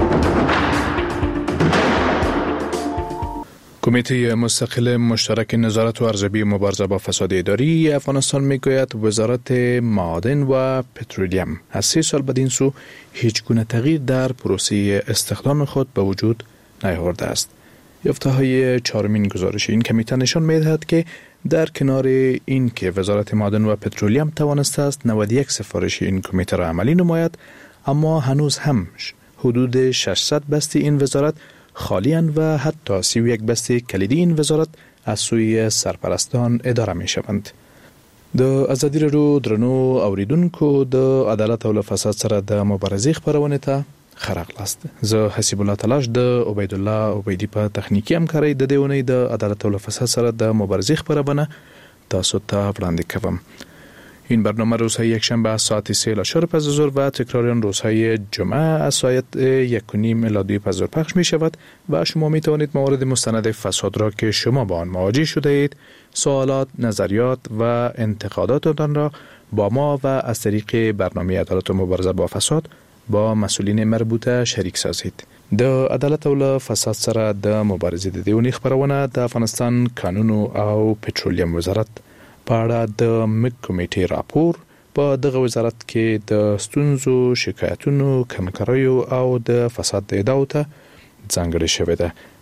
کمیته مستقل مشترک نظارت و ارزیابی مبارزه با فساد اداری افغانستان میگوید وزارت معادن و پترولیم از 3 سال بدین سو هیچ گونه تغییر در پروسه استخدام خود به وجود نیاورده است. یافته‌های 4مین گزارش این کمیته نشان می‌دهد که در کنار این که وزارت معادن و پترولیم توانسته است 91 سفارش این کمیته را عملی نماید، اما هنوز هم حدود 600 بست این وزارت خالی اند و حتی 31 بست کلیدی این وزارت از سوی سرپرستان اداره می شوند. د ازادي راډیو درنو اوریدونکو د عدالت او فساد سره د مبارزې خبرونه ته خراغلاست. زه حسیب الله تلاش د عبید الله عبیدی په تخنیکی همکارۍ د دیونی د عدالت او فساد سره د مبارزې خبرونه تاسو ته وړاندې کوم. این برنامه روزهای یکشنبه ساعت 3 پس از ظهر و تکرار آن روزهای جمعه از ساعت 1:30 الی 2 پس از ظهر پخش می شود و شما می توانید موارد مستند فساد را که شما با آن مواجه شده اید، سوالات، نظریات و انتقاداتتان را با ما و از طریق برنامه عدالت و مبارزه با فساد با مسئولین مربوطه شریک سازید. د عدالت او فساد سره د مبارزې د دیونی خبرونه د افغانستان قانون او پټرولیم وزارت په اړه د مک کمیټې راپور په دغه وزارت کې د ستونزو، شکایتونو، کمکاریو او د فساد د ادعاو ته ځانګړې شوې ده.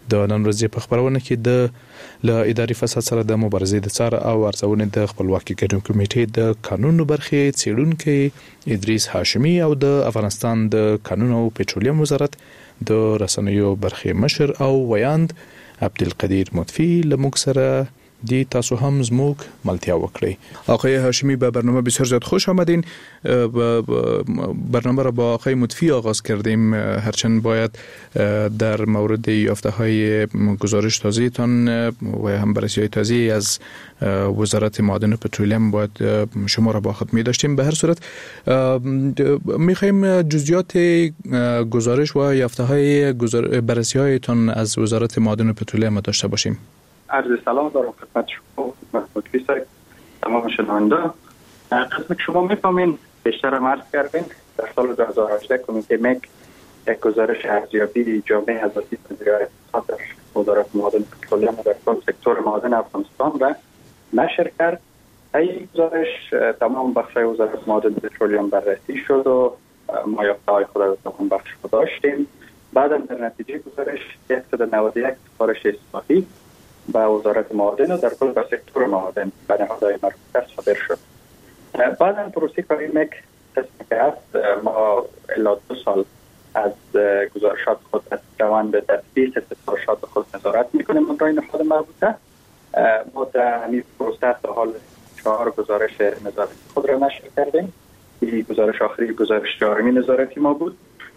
د نن ورځې په خبرونه کې د ل اداري فساد سره د مبارزې د څار او ارزونې د خپلواکي ګډون کمیټې د قانونو برخې څېړونکي ادریس هاشمي او د افغانستان د قانون او پټرولیم وزارت د رسنیو برخې مشر او ویاند عبدالقدیر مطفی لموږ سره دی تاسو هم زموږ ملتیا وکړئ. آقای هاشمی به برنامه بسیار زیاد خوش آمدین. برنامه را با آقای مطفی آغاز کردیم، هرچند باید در مورد یافته های گزارش تازه تان و هم بررسی های تازه از وزارت معادن و پترولیم باید شما را با خود می داشتیم. به هر صورت میخوایم جزئیات گزارش و یافته های بررسی های تان از وزارت معادن و پترولیم داشته باشیم. عرض سلام دارم خدمت شما مطفی صاحب، تمام شنونده. قسم که شما میفهمین بیشتر هم عرض کردین در سال 2018 کمیته مک یک گزارش ارزیابی جامع از وسیله وزارت اقتصاد در وزارت معادن و پترولیم در سکتور معادن افغانستان را نشر کرد. این گزارش تمام بخش‌های وزارت معادن و پترولیم بررسی شد و ما یافته‌های خود را تمام بخش داشتیم. بعد در نتیجه گزارش 191 سفارش اصلاحی به وزارت معادن و در کل به سکتور معادن به نهادهای مربوطه صادر شد. بعدا پروسه کاری مک تصمیم است ما الی 2 سال از گزارشات خود از روند تطبیق گزارشات خود نظارت میکنیم برای نهاد مربوطه. ما در همین پروسه تا حال 4 گزارش نظارتی خود را نشر کردیم. این گزارش آخری گزارش 4 نظارتی ما بود.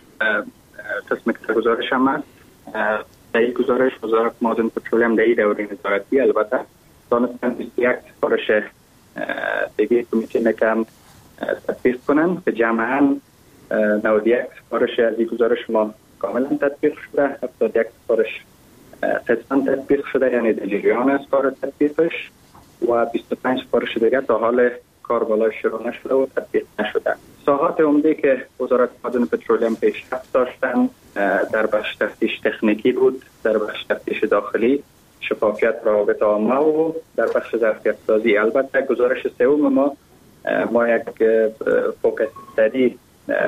تصمیم گزارش هم است. در این گزارش وزارت معادن و پترولیم در این دوره نظارتی البته دانستن 21 سفارش دیگه کمیته مکم تطبیق کنند که جمعاً 91 سفارش از این گزارش ما کاملا تطبیق شده، 71 سفارش قسماً تطبیق شده یعنی در جریان است کار تطبیقش و 25 سفارش دیگه تا حال کار بالای شروع نشده و تطبیق نشده. ساحات عمده که وزارت معادن و پترولیم پیشرفت داشتن در بخش تفتیش تکنیکی بود، در بخش تفتیش داخلی، شفافیت روابط عامه و در بخش ظرفیت سازی. البته گزارش سوم ما یک فوکس استادی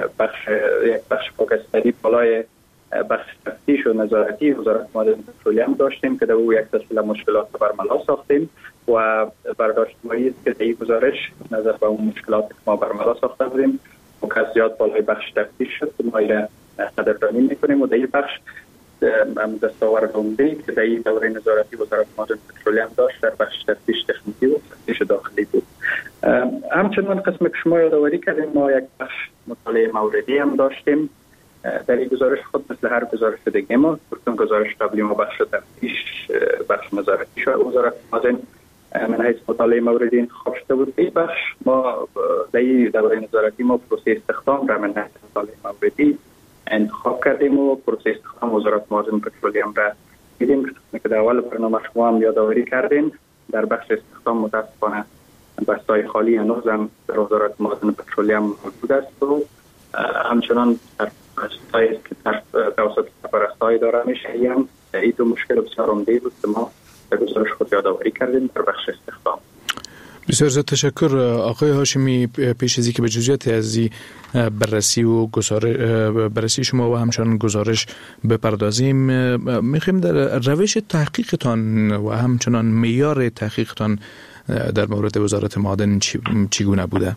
بخش فوکس استادی بالای بخش تفتیش و نظارتی وزارت معادن و پترولیم داشتیم که در او یک سلسله مشکلات برملا ساختیم و برداشت مایی است که در این گزارش نظر به اون مشکلات که ما برملا ساخته بودیم مکسیات بالای بخش تفتیش شد که ما ایره قدردانی میکنیم و در این بخش دستاورد عمده که در این دوره نظارتی وزارت معادن و پترولیم داشت در بخش تفتیش تکنیکی و تفتیش داخلی بود. همچنان قسم که شما یادآوری کردیم ما یک بخش مطالعه موردی هم داشتیم در این گزارش خود مثل هر گزارش دیگه ما گزارش قبلی ما بخش تفتیش بخش نظارتی شد وزارت معادن من حیث مطالعه موردی انتخاب شده بود. این بخش ما در این دوره نظارتی ما پروسه استخدام را من حیث مطالعه موردی انتخاب کردیم و پروسه استخدام وزارت معادن و پترولیم را دیدیم که در اول برنامه شما هم یادآوری کردین. در بخش استخدام متاسفانه بستای خالی هنوز هم در وزارت معادن و پترولیم موجود است و همچنان در بستایی که در توسط سرپرست‌های داره میشه هم این دو مشکل بسیار عمده بود که ما در گزارش خود یادآوری کردیم در بخش استخدام. بسیار زیاد تشکر آقای هاشمی. پیش از اینکه به جزئیات از بررسی و بررسی شما و همچنان گزارش بپردازیم میخوایم در روش تحقیقتان و همچنان معیار تحقیقتان در مورد وزارت معادن چگونه بوده؟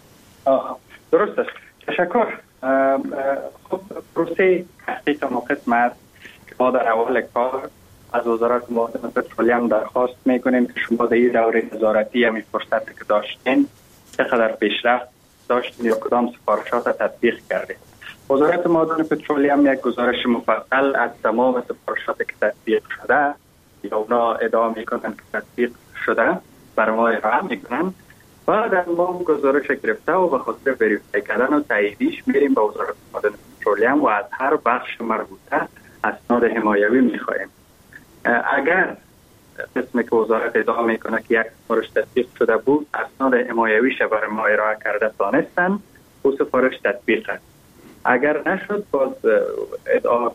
درست است. تشکر. خب پروسه تحقیق ما قسم است که ما در اول کار از وزارت معادن و پترولیم درخواست میکنیم که شما در این دوره نظارتی همین فرصت که داشتین چقدر پیشرفت داشتین یا کدام سفارشات تطبیق کردید. وزارت معادن و پترولیم یک گزارش مفصل از تمام سفارشاتی که تطبیق شده یا اونا ادعا میکنن که تطبیق شده برای ما ارائه میکنن. بعد ما گزارش گرفته و به خاطر وریفای کردن و تاییدیش میریم به وزارت معادن و پترولیم و از هر بخش مربوطه اسناد حمایوی میخواهیم. اگر قسمی که وزارت ادعا میکنه که یک سفارش تطبیق شده بود اسناد حمایویش برای ما ارائه کرده دانستن او سفارش تطبیق است. اگر نشد باز ادعا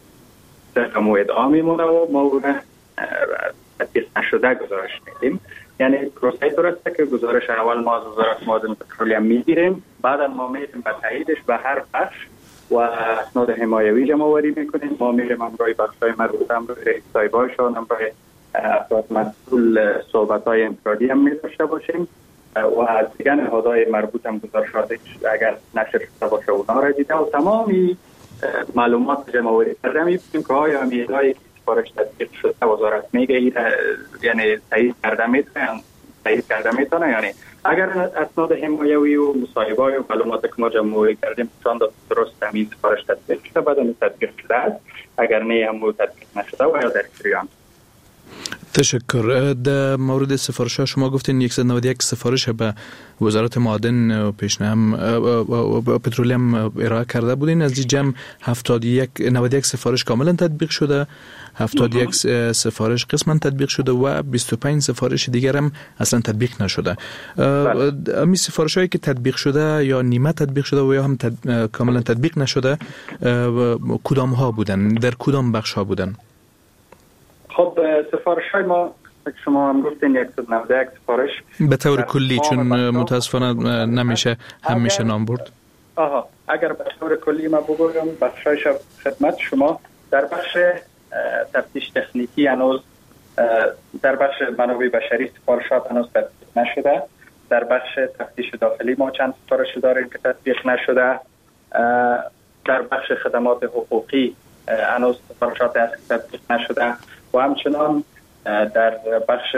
طبق ادعا میمونه و ما اون تطبیق نشده گزارش میدیم. یعنی پروسه درسته که گزارش اول ما از وزارت معادن و پترولیم میگیریم بعد ما میدیم به تاییدش به هر بخش و اسناد حمایوی جمع‌آوری میکنیم. ما میریم امروی بخش‌های مربوطه، امروی رئیس صاحبایشان، امروی افراد مسئول صحبت‌های انفرادی هم می‌داشته باشیم و از دیگر نهادهای مربوط هم گزارشات اگر نشر شده باشه اونا را دیده و تمامی معلومات جمع‌آوری کرده می‌بینیم که آیا میزایی که سفارش تطبیق شده وزارت میگه یعنی تایید کرده میتونه یعنی اگر اسناد حمایوی و مصاحبه‌های و معلومات که ما جمع‌آوری کردیم چند درست همین سفارش تطبیق شده بعد تطبیق شده است، اگر نه هم تطبیق نشده و یا در جریان. تشکر. در مورد سفارش ها شما گفتین 191 سفارش به وزارت معادن پیشنهاد پترولیم ارائه کرده بودین، از این جمع 91 سفارش کاملا تطبیق شده، 71 سفارش قسما تطبیق شده و 25 سفارش دیگر هم اصلا تطبیق نشده. امی سفارش هایی که تطبیق شده یا نیمه تطبیق شده و یا هم کاملا تطبیق نشده کدام ها بودن، در کدام بخش ها بودن؟ خب سفارش های ما شما هم گفتین 191 سفارش به طور کلی، چون متاسفانه نمیشه همیشه نام برد. اگر به طور کلی ما بگویم بخشایش خدمت شما، در بخش تفتیش تکنیکی هنوز، در بخش منابع بشری سفارشات هنوز تطبیق نشده، در بخش تفتیش داخلی ما چند سفارش داریم که تطبیق نشده، در بخش خدمات حقوقی هنوز سفارشات هست که تطبیق نشده و همچنان در بخش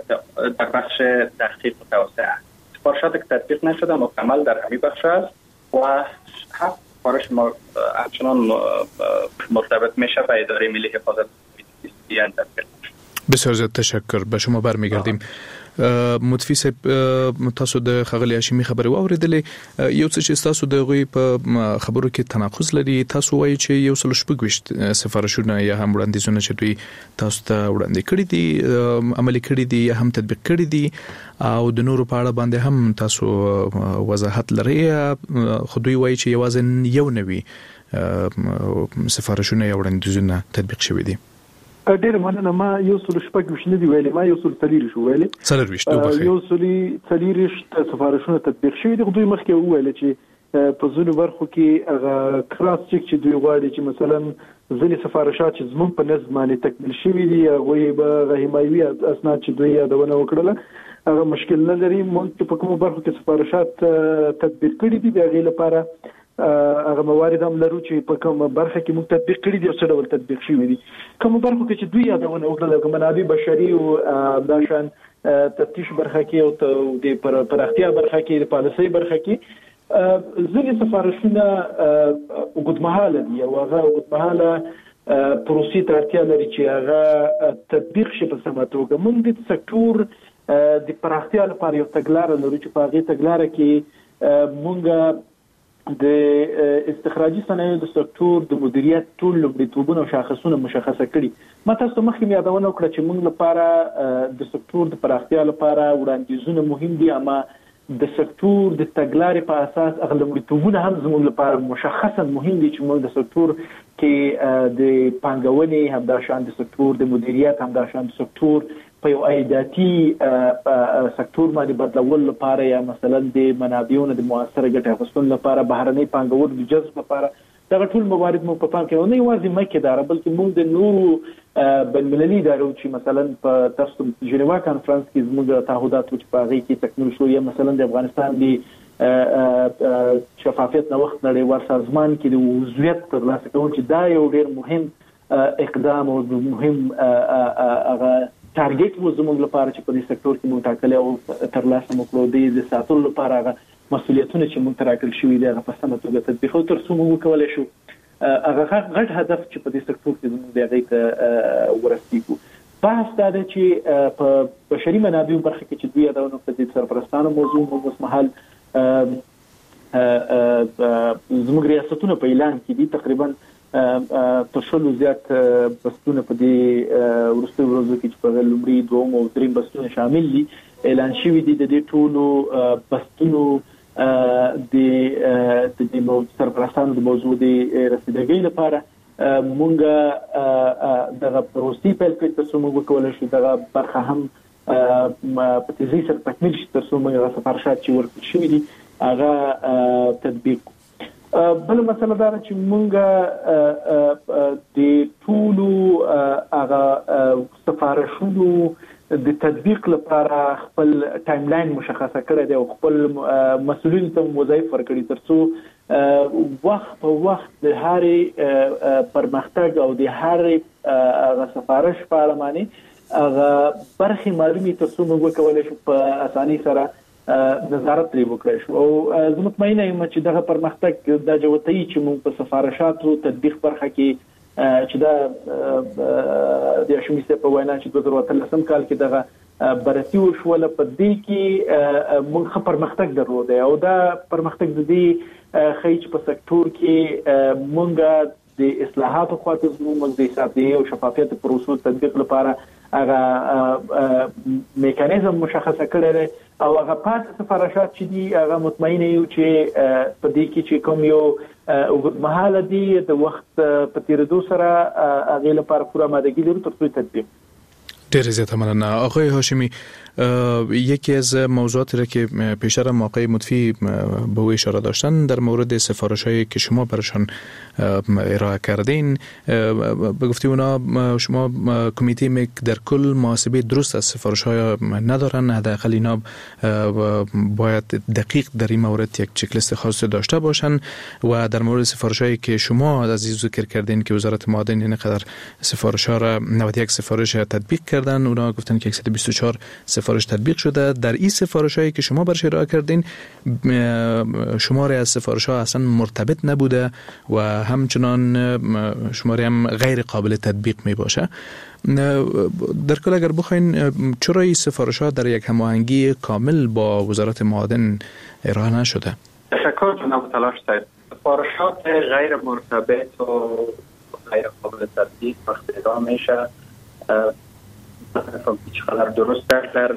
تحقیق و توسعه سفارشات که تطبیق نشده مکمل در همین بخش است و 7 سفارش ما همچنان مرتبط میشه به اداره ملی حفاظت محیط زیست. بسیار زیاد تشکر. به شما برمیگردیم. متفی صاحب، تاسو د خغلی هاشمي خبرې واوریدلې، یو څه چې تاسو د غوي په خبرو کې تناقض لري، تاسو وایي چې یو څل شپږ سفارشونه یا هم وړاندیزونه چې دوی تاسو ته وړاندې کړی دي عملي کړی دي یا هم تطبیق کړی دي او د نورو په اړه باندې هم تاسو وضاحت لري، خو دوی وایي چې یوازې یو نوي سفارشونه یا وړاندیزونه تطبیق شوي دي. ډېر مننه. ما یو سل شپږ وشنه دی ویلې، ما یو سل تلیر شو ویلې، یو سل تلیر سفارشونه تطبیق شوي دي. دوی مخکې وویل چې په ځینو برخو کې هغه کراس چک چې دوی غواړي چې مثلا ځینې سفارشات چې زموږ په نظم باندې تکمیل شوي دي هغوی به حمایوي اسناد چې دوی یادونه وکړله هغه مشکل نه لري. موږ په کومو برخو کې سفارشات تطبیق کړي دي د هغې لپاره هغه موارد هم لرو چې په کومه برخه کې موږ تطبیق کړي دي او څه ډول تطبیق شوي دي. کومو برخو کې چې دوی یادونه وکړله لکه منابع بشري او همداشان تفتیش برخه کې او د پراختیا برخه کې د پالیسۍ برخه کې ځینې سفارشونه اوږدمهاله دي او هغه اوږدمهاله پروسې ته اړتیا لري چې هغه تطبیق شي په سمه توګه. موږ د سکتور د پراختیا لپاره یو تګلاره لرو چې په هغې تګلاره کې موږ د استخراجي صنایعو د سکتور د مدیریت ټول لومړیتوبونه او شاخصونه مشخصه کړي. ما تاسو ته مخکې یادونه وکړه چې موږ لپاره د سکتور د پراختیا لپاره وړاندیزونه مهم دي، اما د سکتور د تګلارې په اساس هغه لومړیتوبونه هم زموږ لپاره مشخصا مهم دي چې موږ د سکتور کې د پانګونې همداشان د سکتور د مدیریت همداشان د سکتور په یو عایداتي سکتور باندې بدلول لپاره یا مثلا د منابعونو د مؤثره ګټې اخیستلو لپاره بهرنۍ پانګونې د جذب لپاره دغه ټول موارد مو په پام کې نه یوازې مکه داره بلکې موږ د نورو بین‌المللي ادارو چې مثلا په تاسو جنیوا کانفرنس کې زموږ تعهدات چې په هغې کې تکمیل شو یا مثلا د افغانستان د شفافیت نوښت نړیوال سازمان کې د عضویت ترلاسه کول چې دا یو ډېر مهم اقدام او مهم هغه ټارګټ و زموږ لپاره چې په دې سکتور کې موږ ټاکلي او ترلاسه مو کړو د ساتلو لپاره هغه مسؤلیتونه چې موږ تراکل شوي دي هغه په سمه توګه تطبیق او تر څو موږ وکولی شو هغه غټ هدف چې په دې سکتور کې زموږ د هغې ته ورسېږو. بحث دا دی چې په بشري منابعو برخه کې چې دوی یادونه په دې سرپرستانو موضوع موږ اوس مهال زموږ ریاستونه په اعلان کې دي، تقریبا تر شلو زیات بستونه په دې وروستیو ورځو کې چې په لومړي دوم او دریم بستونه شامل دي اعلان شوي دي. د دې ټولو بستونو د سرپرستانو د موضوع د رسیدګۍ لپاره مونږ دغه پروسې پیل کړې تر څو موږ وکولی شو دغه برخه هم په تیزۍ سره تکمیل شي تر څو موږ هغه سفارشات چې ورکړل شوي دي هغه تطبیق کړو. بل مسله دا چې مونږ د ټولو هغه سفارشونو د تطبیق لپاره خپل ټایم لاین مشخصه کړی دی او خپل مسؤلین ته وظایف ورکړي ترڅو وخت په وخت د هرې پرمختګ او د هرې سفارش په اړه باندې هغه برخې معلومي ترڅو موږ وکولای شو په اسانۍ سره نظارت لري وکړای شو. او زه مطمئنه یم چې دغه پرمختګ د جوړتي چې موږ په سفارشاتو تطبیق برخه کې چې دا د شمیسته په وینا چې 2013 کال کې دغه برتی وشوله په دې کې موږ پرمختګ درلود او دا پرمختګ د دې خیچ په سکتور کې موږ د اصلاحاتو خاطر موږ د حسابي او شفافیت پروسو تطبیق لپاره هغه میکانیزم مشخصه کړی دی او هغه پات سفارشات چې دي هغه مطمئن یو چې په دې کې چې کوم یو اوږدمهاله دي د وخت په تیریدو سره هغه لپاره پوره آمادگی لري ترڅو تطبیق. ډیر زیات مننه آقای هاشمی. یکی از موضوعاتی را که پیشتر هم آقای مطفی به او اشاره داشتن در مورد سفارش‌هایی که شما برشان ارائه کردین، به گفته اونا شما کمیته میک در کل محاسبه درست از سفارش‌های ندارن، حداقل اینا باید دقیق در این مورد یک چک لیست خاص داشته باشن. و در مورد سفارش‌هایی که شما عزیز ذکر کردین که وزارت معادن اینقدر سفارش‌ها را 91 سفارش تطبیق کردن، اونا گفتن که 124 سفارش تطبیق شده. در این سفارش‌هایی که شما برش ارائه کردین شماری از سفارش‌ها اصلا مرتبط نبوده و همچنان شماری هم غیر قابل تطبیق می باشه. در کل اگر بخواین چرا این سفارش‌ها در یک هماهنگی کامل با وزارت معادن ارائه نشده؟ تشکر جناب تلاش سید. سفارشات غیر مرتبط و غیر قابل تطبیق وقتی ارائه میشه هیچ خبر درست در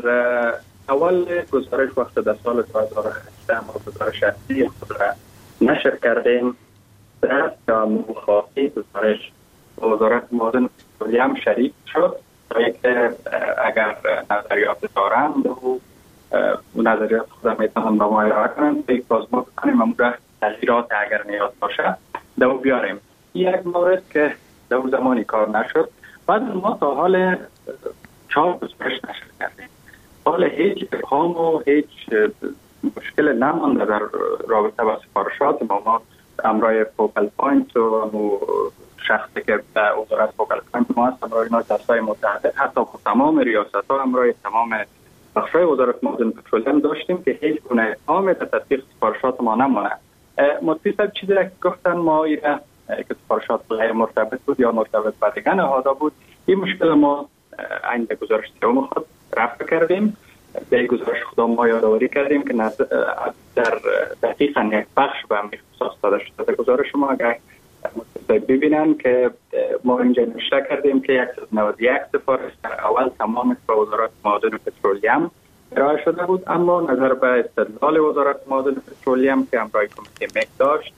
اول گزارش وقت در سال 2018 ما گزارش اصلی خود را نشر کردیم. در مخاطی گزارش وزارت معادن هم شریک شد که اگر نظریات دارند و نظریات خود میتونم با ما ارائه کنند یک بازمو کنیم و مورد تغییرات اگر نیاز باشه دو بیاریم. یک مورد که در زمانی کار نشد، بعد ما تا حال 4 گزارش نشر کردیم. حال هیچ ابهام و هیچ مشکل نمانده در رابطه با سفارشات ما امرای فوکال پوینت و شخصی که در وزارت فوکال پوینت ما هست امرای ناسای متحده، حتی تمام ریاست ها امرای تمام بخشای وزارت معادن پترولیم داشتیم که هیچ گونه ابهام در تطبیق سفارشات ما نمانه. مطفی صاحب چیزی را که گفتن ما که سفارشات غیر مرتبط بود یا مرتبط با دیگر نهادها بود، این مشکل ما عین به گزارش سوم خود رفع کردیم. به گزارش خود ما یادآوری کردیم که در دقیقاً یک بخش به هم اختصاص داده شده. در گزارش ما اگر ببینن که ما اینجا نوشته کردیم که 191 سفارش در اول تمام به وزارت معادن پترولیم ارائه شده بود، اما نظر به استدلال وزارت معادن پترولیم که امرای کمیته میک داشت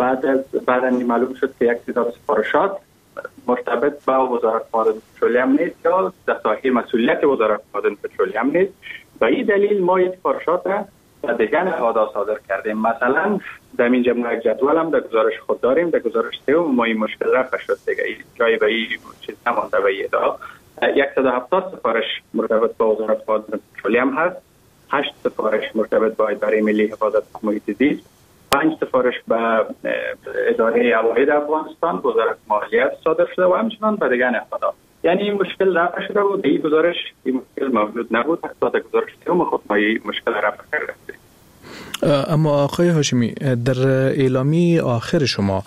بعد معلوم شد که یک تعداد سفارشات مرتبط با وزارت معادن پترولیم نیست یا در ساحه مسئولیت وزارت معادن پترولیم نیست. به این دلیل ما این سفارشات را در دیگر نهادها صادر کردیم. مثلا در این جمله جدول هم در گزارش خود داریم. در گزارش سوم ما این مشکل رفع شد دیگه، جایی به این چیز نمانده. به ادعا 170 سفارش مرتبط با وزارت معادن پترولیم هست، 8 سفارش مرتبط با اداره ملی حفاظت محیط زیست، 5 سفارش به اداره عواید افغانستان، وزارت مالیات صادر شده و همچنان به دیگر نهادها. یعنی این مشکل رفع شده بود. این گزارش این مشکل موجود نبود. حتی در گزارش سوم خود ما این مشکل رفع کردیم. اما آقای هاشمی در اعلامی آخر شما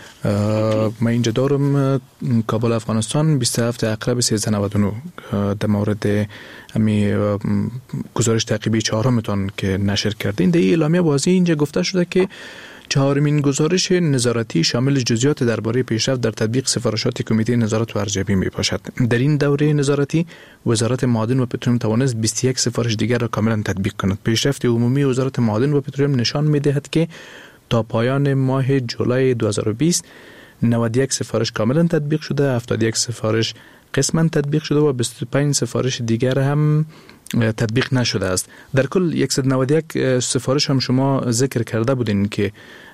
من اینجا دارم کابل افغانستان 27 اقرب 1399 در مورد امی گزارش تعقیبی 4 که نشر کردین، در این اعلامیه واضح اینجا گفته شده که 4مین گزارش نظارتی شامل جزئیات درباره پیشرفت در تطبیق سفارشات کمیته نظارت و ارزیابی می باشد. در این دوره نظارتی وزارت معادن و پترولیم توانست 21 سفارش دیگر را کاملا تطبیق کند. پیشرفت عمومی وزارت معادن و پترولیم نشان می دهد که تا پایان ماه جولای 2020 91 سفارش کاملا تطبیق شده، 71 سفارش قسما تطبیق شده و 25 سفارش دیگر هم تطبیق نشده است. در کل 191 سفارش هم شما ذکر کرده بودین که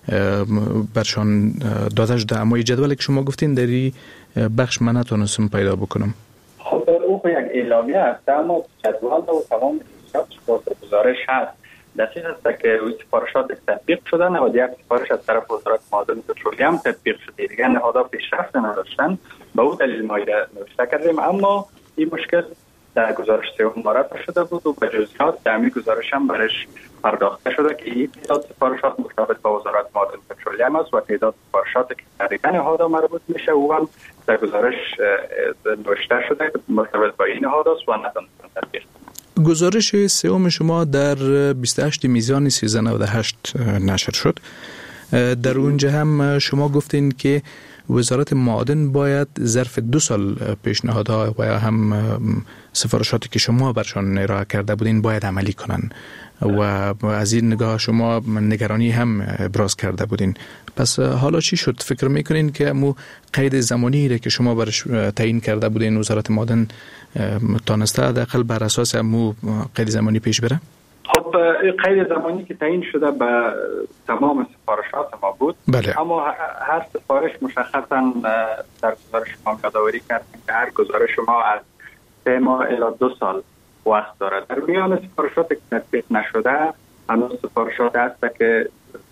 برشان داده شده، اما جدولی که شما گفتین در این بخش من نتونستم پیدا بکنم. خب او یک اعلامیه است، اما جدول و تمام گزارش هست. دقیق است که این سفارشات تطبیق شدن و یک سفارش از طرف وزارت معادن پترولیوم تطبیق شده، دیگه نهادها پیشرفت نداشتن، به اون دلیل ما نوشته کردیم. اما این مشکل در گزارش سوم معرفی شده بود و به جزئیات در همین گزارش هم برش پرداخته شده که این تعداد سفارشات مرتبط با وزارت معادن پترولیوم است و تعداد سفارشات که در نهادها مربوط میشه او هم در گزارش نوشته شده که مرتبط با این نهاد است و نتونستن تطبیق. گزارش سوم شما در 28 میزان 1398 نشر شد. در اونجا هم شما گفتین که وزارت معادن باید ظرف 2 سال پیشنهادها و هم سفارشاتی که شما برشان ارائه کرده بودین باید عملی کنن و از این نگاه شما نگرانی هم ابراز کرده بودین. پس حالا چی شد؟ فکر میکنین که مو قید زمانی را که شما برش تعیین کرده بودین وزارت معادن تانسته حداقل بر اساس مو قید زمانی پیش بره؟ خب قید زمانی که تعیین شده به تمام سفارشات ما بود. بله. اما هر سفارش مشخصا در گزارش ما یادآوری کردیم که هر گزارش ما از 3 ماه الی 2 سال وقت داره. در میان سفارشات که تطبیق نشده هنوز سفارشات هست که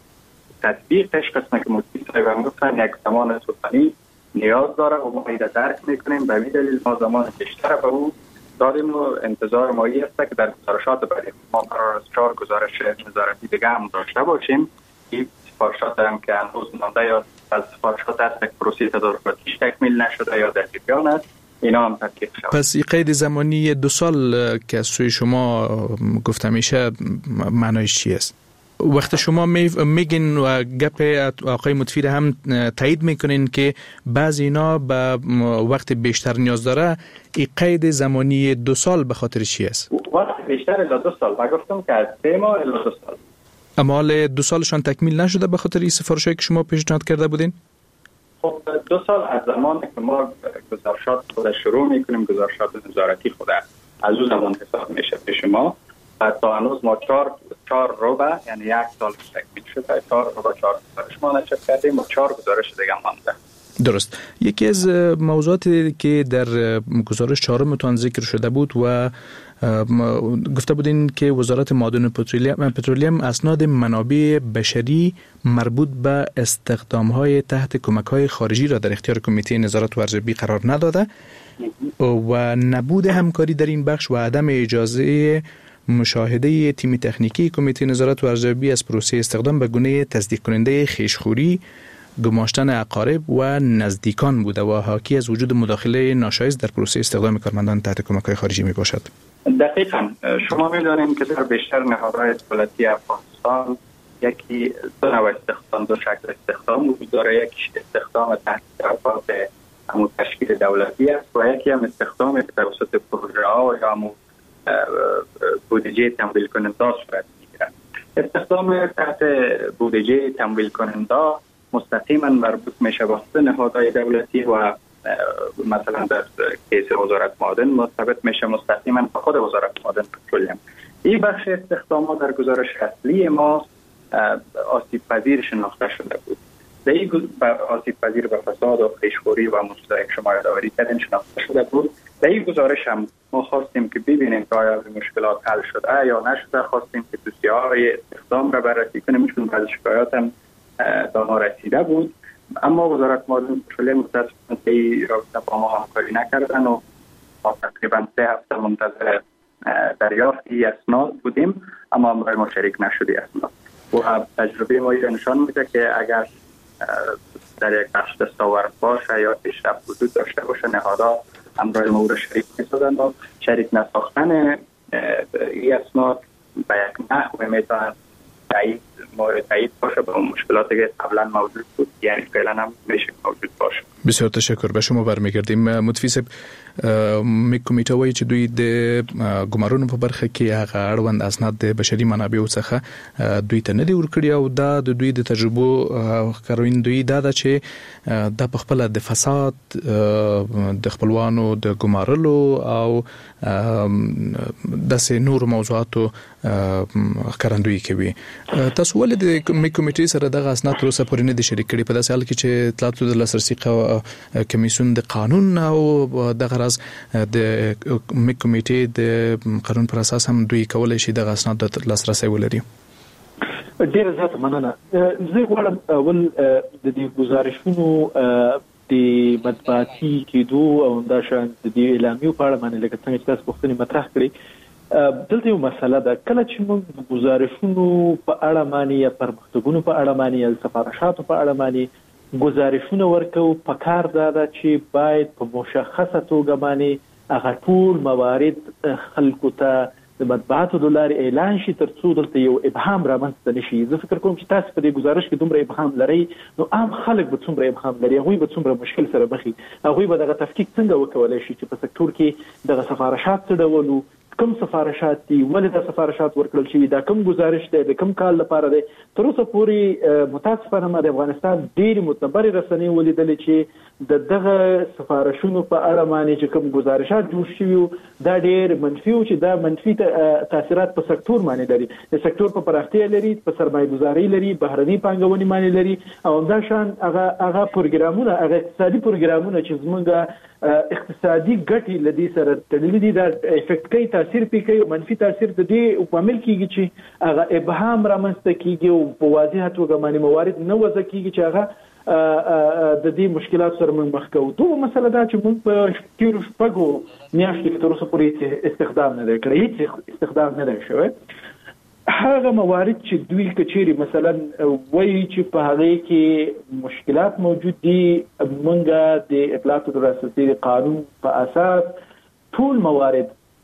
تطبیقش قسمه که مدیر و گفتن یک زمان طولانی نیاز داره و ما ایده درک میکنیم. به این دلیل ما زمان بیشتر به او دادیم و انتظار مایی است که در گزارشات بعدی ما قرار است 4 گزارش نظارتی دیگه هم داشته باشیم. این سفارشات هم که هنوز مانده یا از سفارشات هست که پروسه تدارکاتیش تکمیل نشده یا در جریان است، اینا هم تطبیق شود. پس این قید زمانی 2 سال که از سوی شما گفته میشه معنایش چی است؟ وقت شما میگین و گپ آقای مدفیر هم تایید میکنین که بعضی اینا به وقت بیشتر نیاز داره، این قید زمانی 2 سال به خاطر چی است؟ وقت بیشتر الی 2 سال. من گفتم که از 3 ماه الی 2 سال. اما حال 2 سالشان تکمیل نشده به خاطر این سفارشایی که شما پیشنهاد کرده بودین؟ خب 2 سال از زمانی که ما گزارشات خود شروع میکنیم، گزارشات نظارتی خود از اون زمان حساب میشه پیش ما. تا هنوز ما 4 ربع یعنی 1 سال تکمیل شده، 4 ربع 4 گزارش ما نشر کردیم و 4 گزارش دیگه مانده. درست. یکی از موضوعاتی که در گزارش 4 متون ذکر شده بود و گفته بودین که وزارت معادن پترولیوم اسناد منابع بشری مربوط به استخدام‌های تحت کمک‌های خارجی را در اختیار کمیته نظارت و ارزیابی قرار نداده و نبود همکاری در این بخش و عدم اجازه مشاهده تیم تکنیکی کمیته نظارت و ارزیابی از پروسه استخدام به گونه تصدیق کننده خویشخوری، گماشتن اقارب و نزدیکان بوده و حاکی از وجود مداخله ناشایست در پروسه استخدام کارمندان تحت کمک‌های خارجی می باشد. دقیقاً شما می‌دانید که در بیشتر نهادهای دولتی افغانستان یکی 2 نوع استخدام، 2 شکل استخدام وجود داره. یک استخدام تحت طرفات همون تشکیل دولتی است و یکی هم استخدام توسط پروژه‌ها یا همون بودجه تمویل کننده صورت می‌گیرد. استخدام تحت بودجه تمویل کننده مستقیما مربوط میشه با نهادهای دولتی و مثلا در کیس وزارت معادن مرتبط میشه مستقیما با خود وزارت معادن پترولیوم. این بخش استخدامات در گزارش اصلی ما آسیب پذیر شناخته شده بود. در این آسیب پذیر به فساد و خویشخوری و مشکلاتی که شما یادآوری کردین شناخته شده بود. در این گزارش هم ما خواستیم که ببینیم که آیا مشکلات حل شده یا نشده. خواستیم که دوسیه‌های استخدام را بررسی کنیم چون بعضی شکایات هم به ما رسیده بود، اما وزارت معادن پترولیوم متأسفانه این رابطه با ما همکاری نکردن و ما تقریبا 3 هفته منتظر دریافت اسناد بودیم اما همراه ما شریک نشدی اسناد و تجربه ما نشان میده که اگر در یک بخش دستاورد باشه یا پیشرفت وجود داشته باشه نهادها همراه ما را شریک می‌سازند و شریک نساختن این اسناد به یک نحو میتونن تایید مورد تایید باشه با مشکلاتی که قبلا موجود بود، یعنی فعلا هم میشه موجود باشه. بسیار تشکر. به شما برمیگردیم. مطفی صاحب، کمیټه وایي چې دوی د ګمارونو په برخه کې هغه اړوند اسناد د بشري منابعو څخه دوی ته نه دی ورکړي او دا د دوی د تجربو ښکارندوی دا چې د خپل د فساد د خپلوانو د ګمارلو او د نور موضوعاتو ښکارندوی کوي. تاسو ولې د کمیټې سره دغه اسناد تر اوسه پورې نه دي شریک کړي په داسې حال کې چې اطلاعاتو د لاسرسي کمیسیون د قانون او دغه راز د کمیټې د قانون پر اساس هم دوی کولای شي دغه اسناد د لاسرسي ولري؟ ډیره زیاته مننه. زه غواړم اول د دې گزارشونو د مطبوعاتي کېدو او دا شان د دې اعلامیو په اړه باندې لکه څنګه چې تاسو پوښتنه مطرح کړې، دلته یو مسله ده. کله چې موږ د گزارشونو په اړه باندې یا پرمختګونو په اړه باندې یا سفارشاتو په اړه باندې گزارشونه ورکو، پکار ده چې باید په مشخصه توګه باندې هغه ټول موارد خلکو ته د مطبوعاتو د لارې اعلان شي ترڅو دلته یو ابهام رامنځته نشي. زه فکر کوم چې تاسو په دې گزارش کې دومره ابهام لرئ، نو عام خلک به څومره ابهام لري، هغوی به څومره مشکل سره مخ وي، هغوی به دغه تفکیک څنګه وکولای شي چې په سکتور کې دغه سفارشات څه ډول وو، کوم سفارشات دي، ولې دا سفارشات ورکړل شوي، دا کوم گزارش دی، د کوم کال لپاره دی. تر اوسه پورې متاسفانه ما د افغانستان ډېرې معتبرې رسنۍ ولیدلې چې دغه سفارشونو په اړه باندې چې کوم گزارشات جوړ شوي وو دا ډېر منفي وو، چې دا منفي تاثیرات په سکتور باندې لري، د سکتور په پراختیا لري، په سرمایه گذاري لري، بهرنۍ پانګونې باندې لري، او همدا شان هغه پروګرامونه، هغه اقتصادي پروګرامونه چې زموږ اقتصادي ګټې لدی سره تړلې دي، دا افیکټ کوي، تاثیر پې کوي، منفي تاثیر د دې عامل کیږي چې هغه ابهام رامنځته کیږي او په واضحه توګه باندې موارد نه وضع کیږي چې هغه د دې مشکلات سره موږ مخ کوو. دوه مسله دا چې موږ په تیرو شپږو میاشتو کې تر اوسه پورې استخدام نه دی کړی، هیڅ استخدام نه دی شوی. هغه موارد چې دوی کچېري مثلا وایي چې په هغه کې مشکلات موجود دي، موږ د اطلاعاتو د لاسرسي قانون په اساس ټول موارد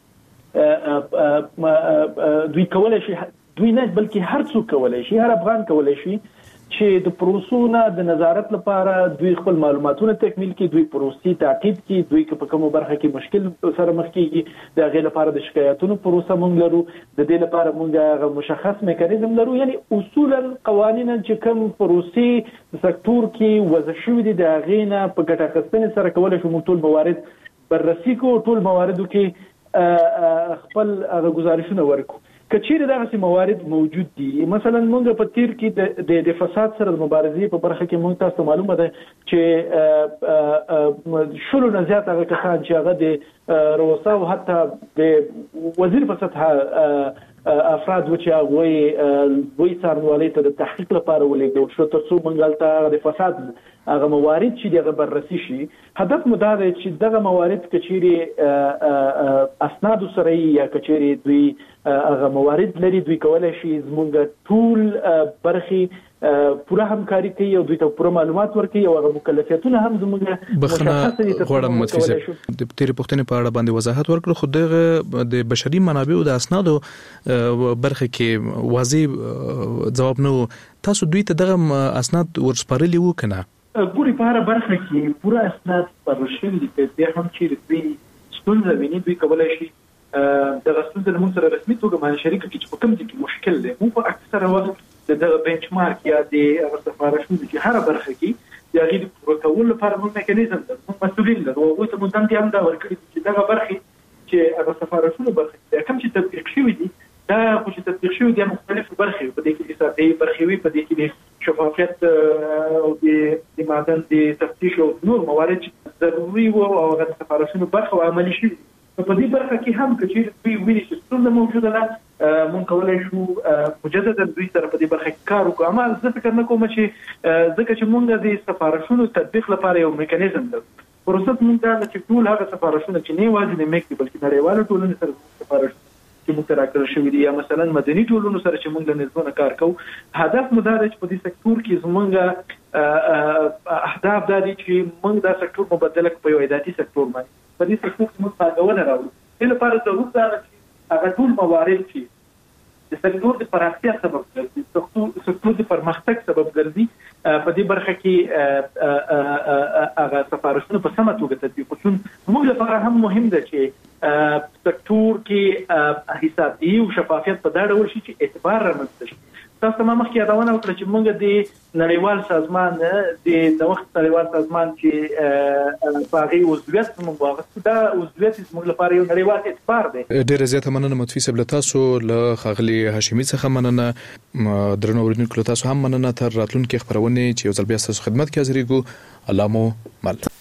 دوی کولای شي، دوی نه بلکې هر څوک کولای شي، هر افغان کولای شي چې د پروسونه د نظارت لپاره دوی خپل معلوماتونه تکمیل کړي، دوی پروسې تعقیب کړي، دوی په کومه برخه کې مشکل سره مخ کیږي د هغې لپاره د شکایتونو پروسه موږ لرو، د دې لپاره موږ مشخص میکانیزم لرو. یعنی اصولا قوانین چې کوم پروسې د سکتور کې وضع شوي دي د هغې نه په ګټه اخیستنې سره کولی شو موږ ټول موارد بررسي کړو، ټول مواردو کې خپل گزارشونه ورکړو. کچېرې دغسې موارد موجود دي، مثلا موږ په تیر کې د فساد سره د مبارزې په برخه کې موږ تاسو معلومه ده چې 100 نه زیات هغه کسان چې هغه د رؤسا او حتی د وزیر په سطح افراد و چې هغوی څارنوالۍ ته د تحقیق لپاره ولېږدول شو ترڅو موږ هلته د فساد هغه موارد چې دغه بررسي شي. هدف مو دا دی چې دغه موارد کچېرې اسنادو سره یا کچېرې دوی هغه موارد لري، دوی کولای شي زموږ ټول برخې پوره همکاري کوي او دوی ته پوره معلومات ورکوي او هغه مکلفیتونه هم زموږ بخنه غواړم مطفي صاحب د تیرې پوښتنې په اړه باندې وضاحت ورکړو. خو دغه د بشري منابعو د اسنادو برخه کې واضح ځواب نه و. تاسو دوی ته دغه اسناد ورسپارلي وو کنه؟ ګوري په هر برخه کې پوره اسناد سپارل شوي دي، چې هم چې دوی ستونزه ویني دوی کولای شي دغه ستونزه له موږ سره رسمي توګه باندې شریک کړي چې په کوم ځای کې مشکل دی. موږ په اکثره وخت دغه بنچمارک یا د سفارشونو چې هر برخه کې د هغې د پوره کولو لپاره موږ میکانیزم لرو، موږ مسؤلین لرو، هغوی ته موږ دندې هم دا ورکړي چې دغه برخې چې هغه سفارشونو برخې کوم چې تطبیق شوي دي، دا خو چې تطبیق شوي دي مختلفې برخې، په دې کې د اقتصادي برخې وي، په دې کې د شفافیت او د معدن د تفتیش او نور موارد چې ضروري وو او هغه د سفارشونو برخه او عملي شوي. په دې برخه کې هم که چېرې دوی ویني چې ستونزه موجوده ده، موږ کولی شو مجددا دوی سره په دې برخه کې کار وکړو. اما زه فکر نه کوم چې ځکه چې موږ د سفارشونو تطبیق لپاره یو میکانیزم لرو، پروسه موږ دا ده چې ټول هغه سفارشونه چې نه یوازې د میک دي بلکې نړیواله ټولنې سره سفارشونه چې موږ ته راکړل شوي دي یا مثلا مدني ټولنو سره چې موږ له نظمونه کار کوو، هدف مو دا دی چې په دې سکتور کې زموږ اهداف دا دي چې موږ دا سکتور مبدله کړو په یو عایداتي سکتور باندې. په دې سکتور کې موږ پانګونه راوړو. دې لپاره ضرور دا ده چې هغه ټول موارد چې د سکتور د پراختیا سبب ګرځي، سکتور د پرمختګ سبب ګرځي. په دې برخه کې هغه سفارشونه په سمه توګه تطبیق شون. موږ لپاره هم مهم ده چې سکتور کې حسابدهي او شفافیت په دا ډول شي چې اعتبار رامنځته شي. تاسو ما مخکې یادونه وکړه چې موږ د نړیوال سازمان د وخت نړیوال سازمان چې باغي عضویت موږ واغستو، دا عضویت موږ لپاره یو نړیوال اعتبار دی. ډېر زیاته مننه متفي صاحب، تاسو له ښاغلي هاشمي څخه مننه، درنو اوریدونکو تاسو هم مننه. تر راتلونکي خبرونه چې یو ځل بیا تاسو خدمت کې حاضرېږو. الله مو مل.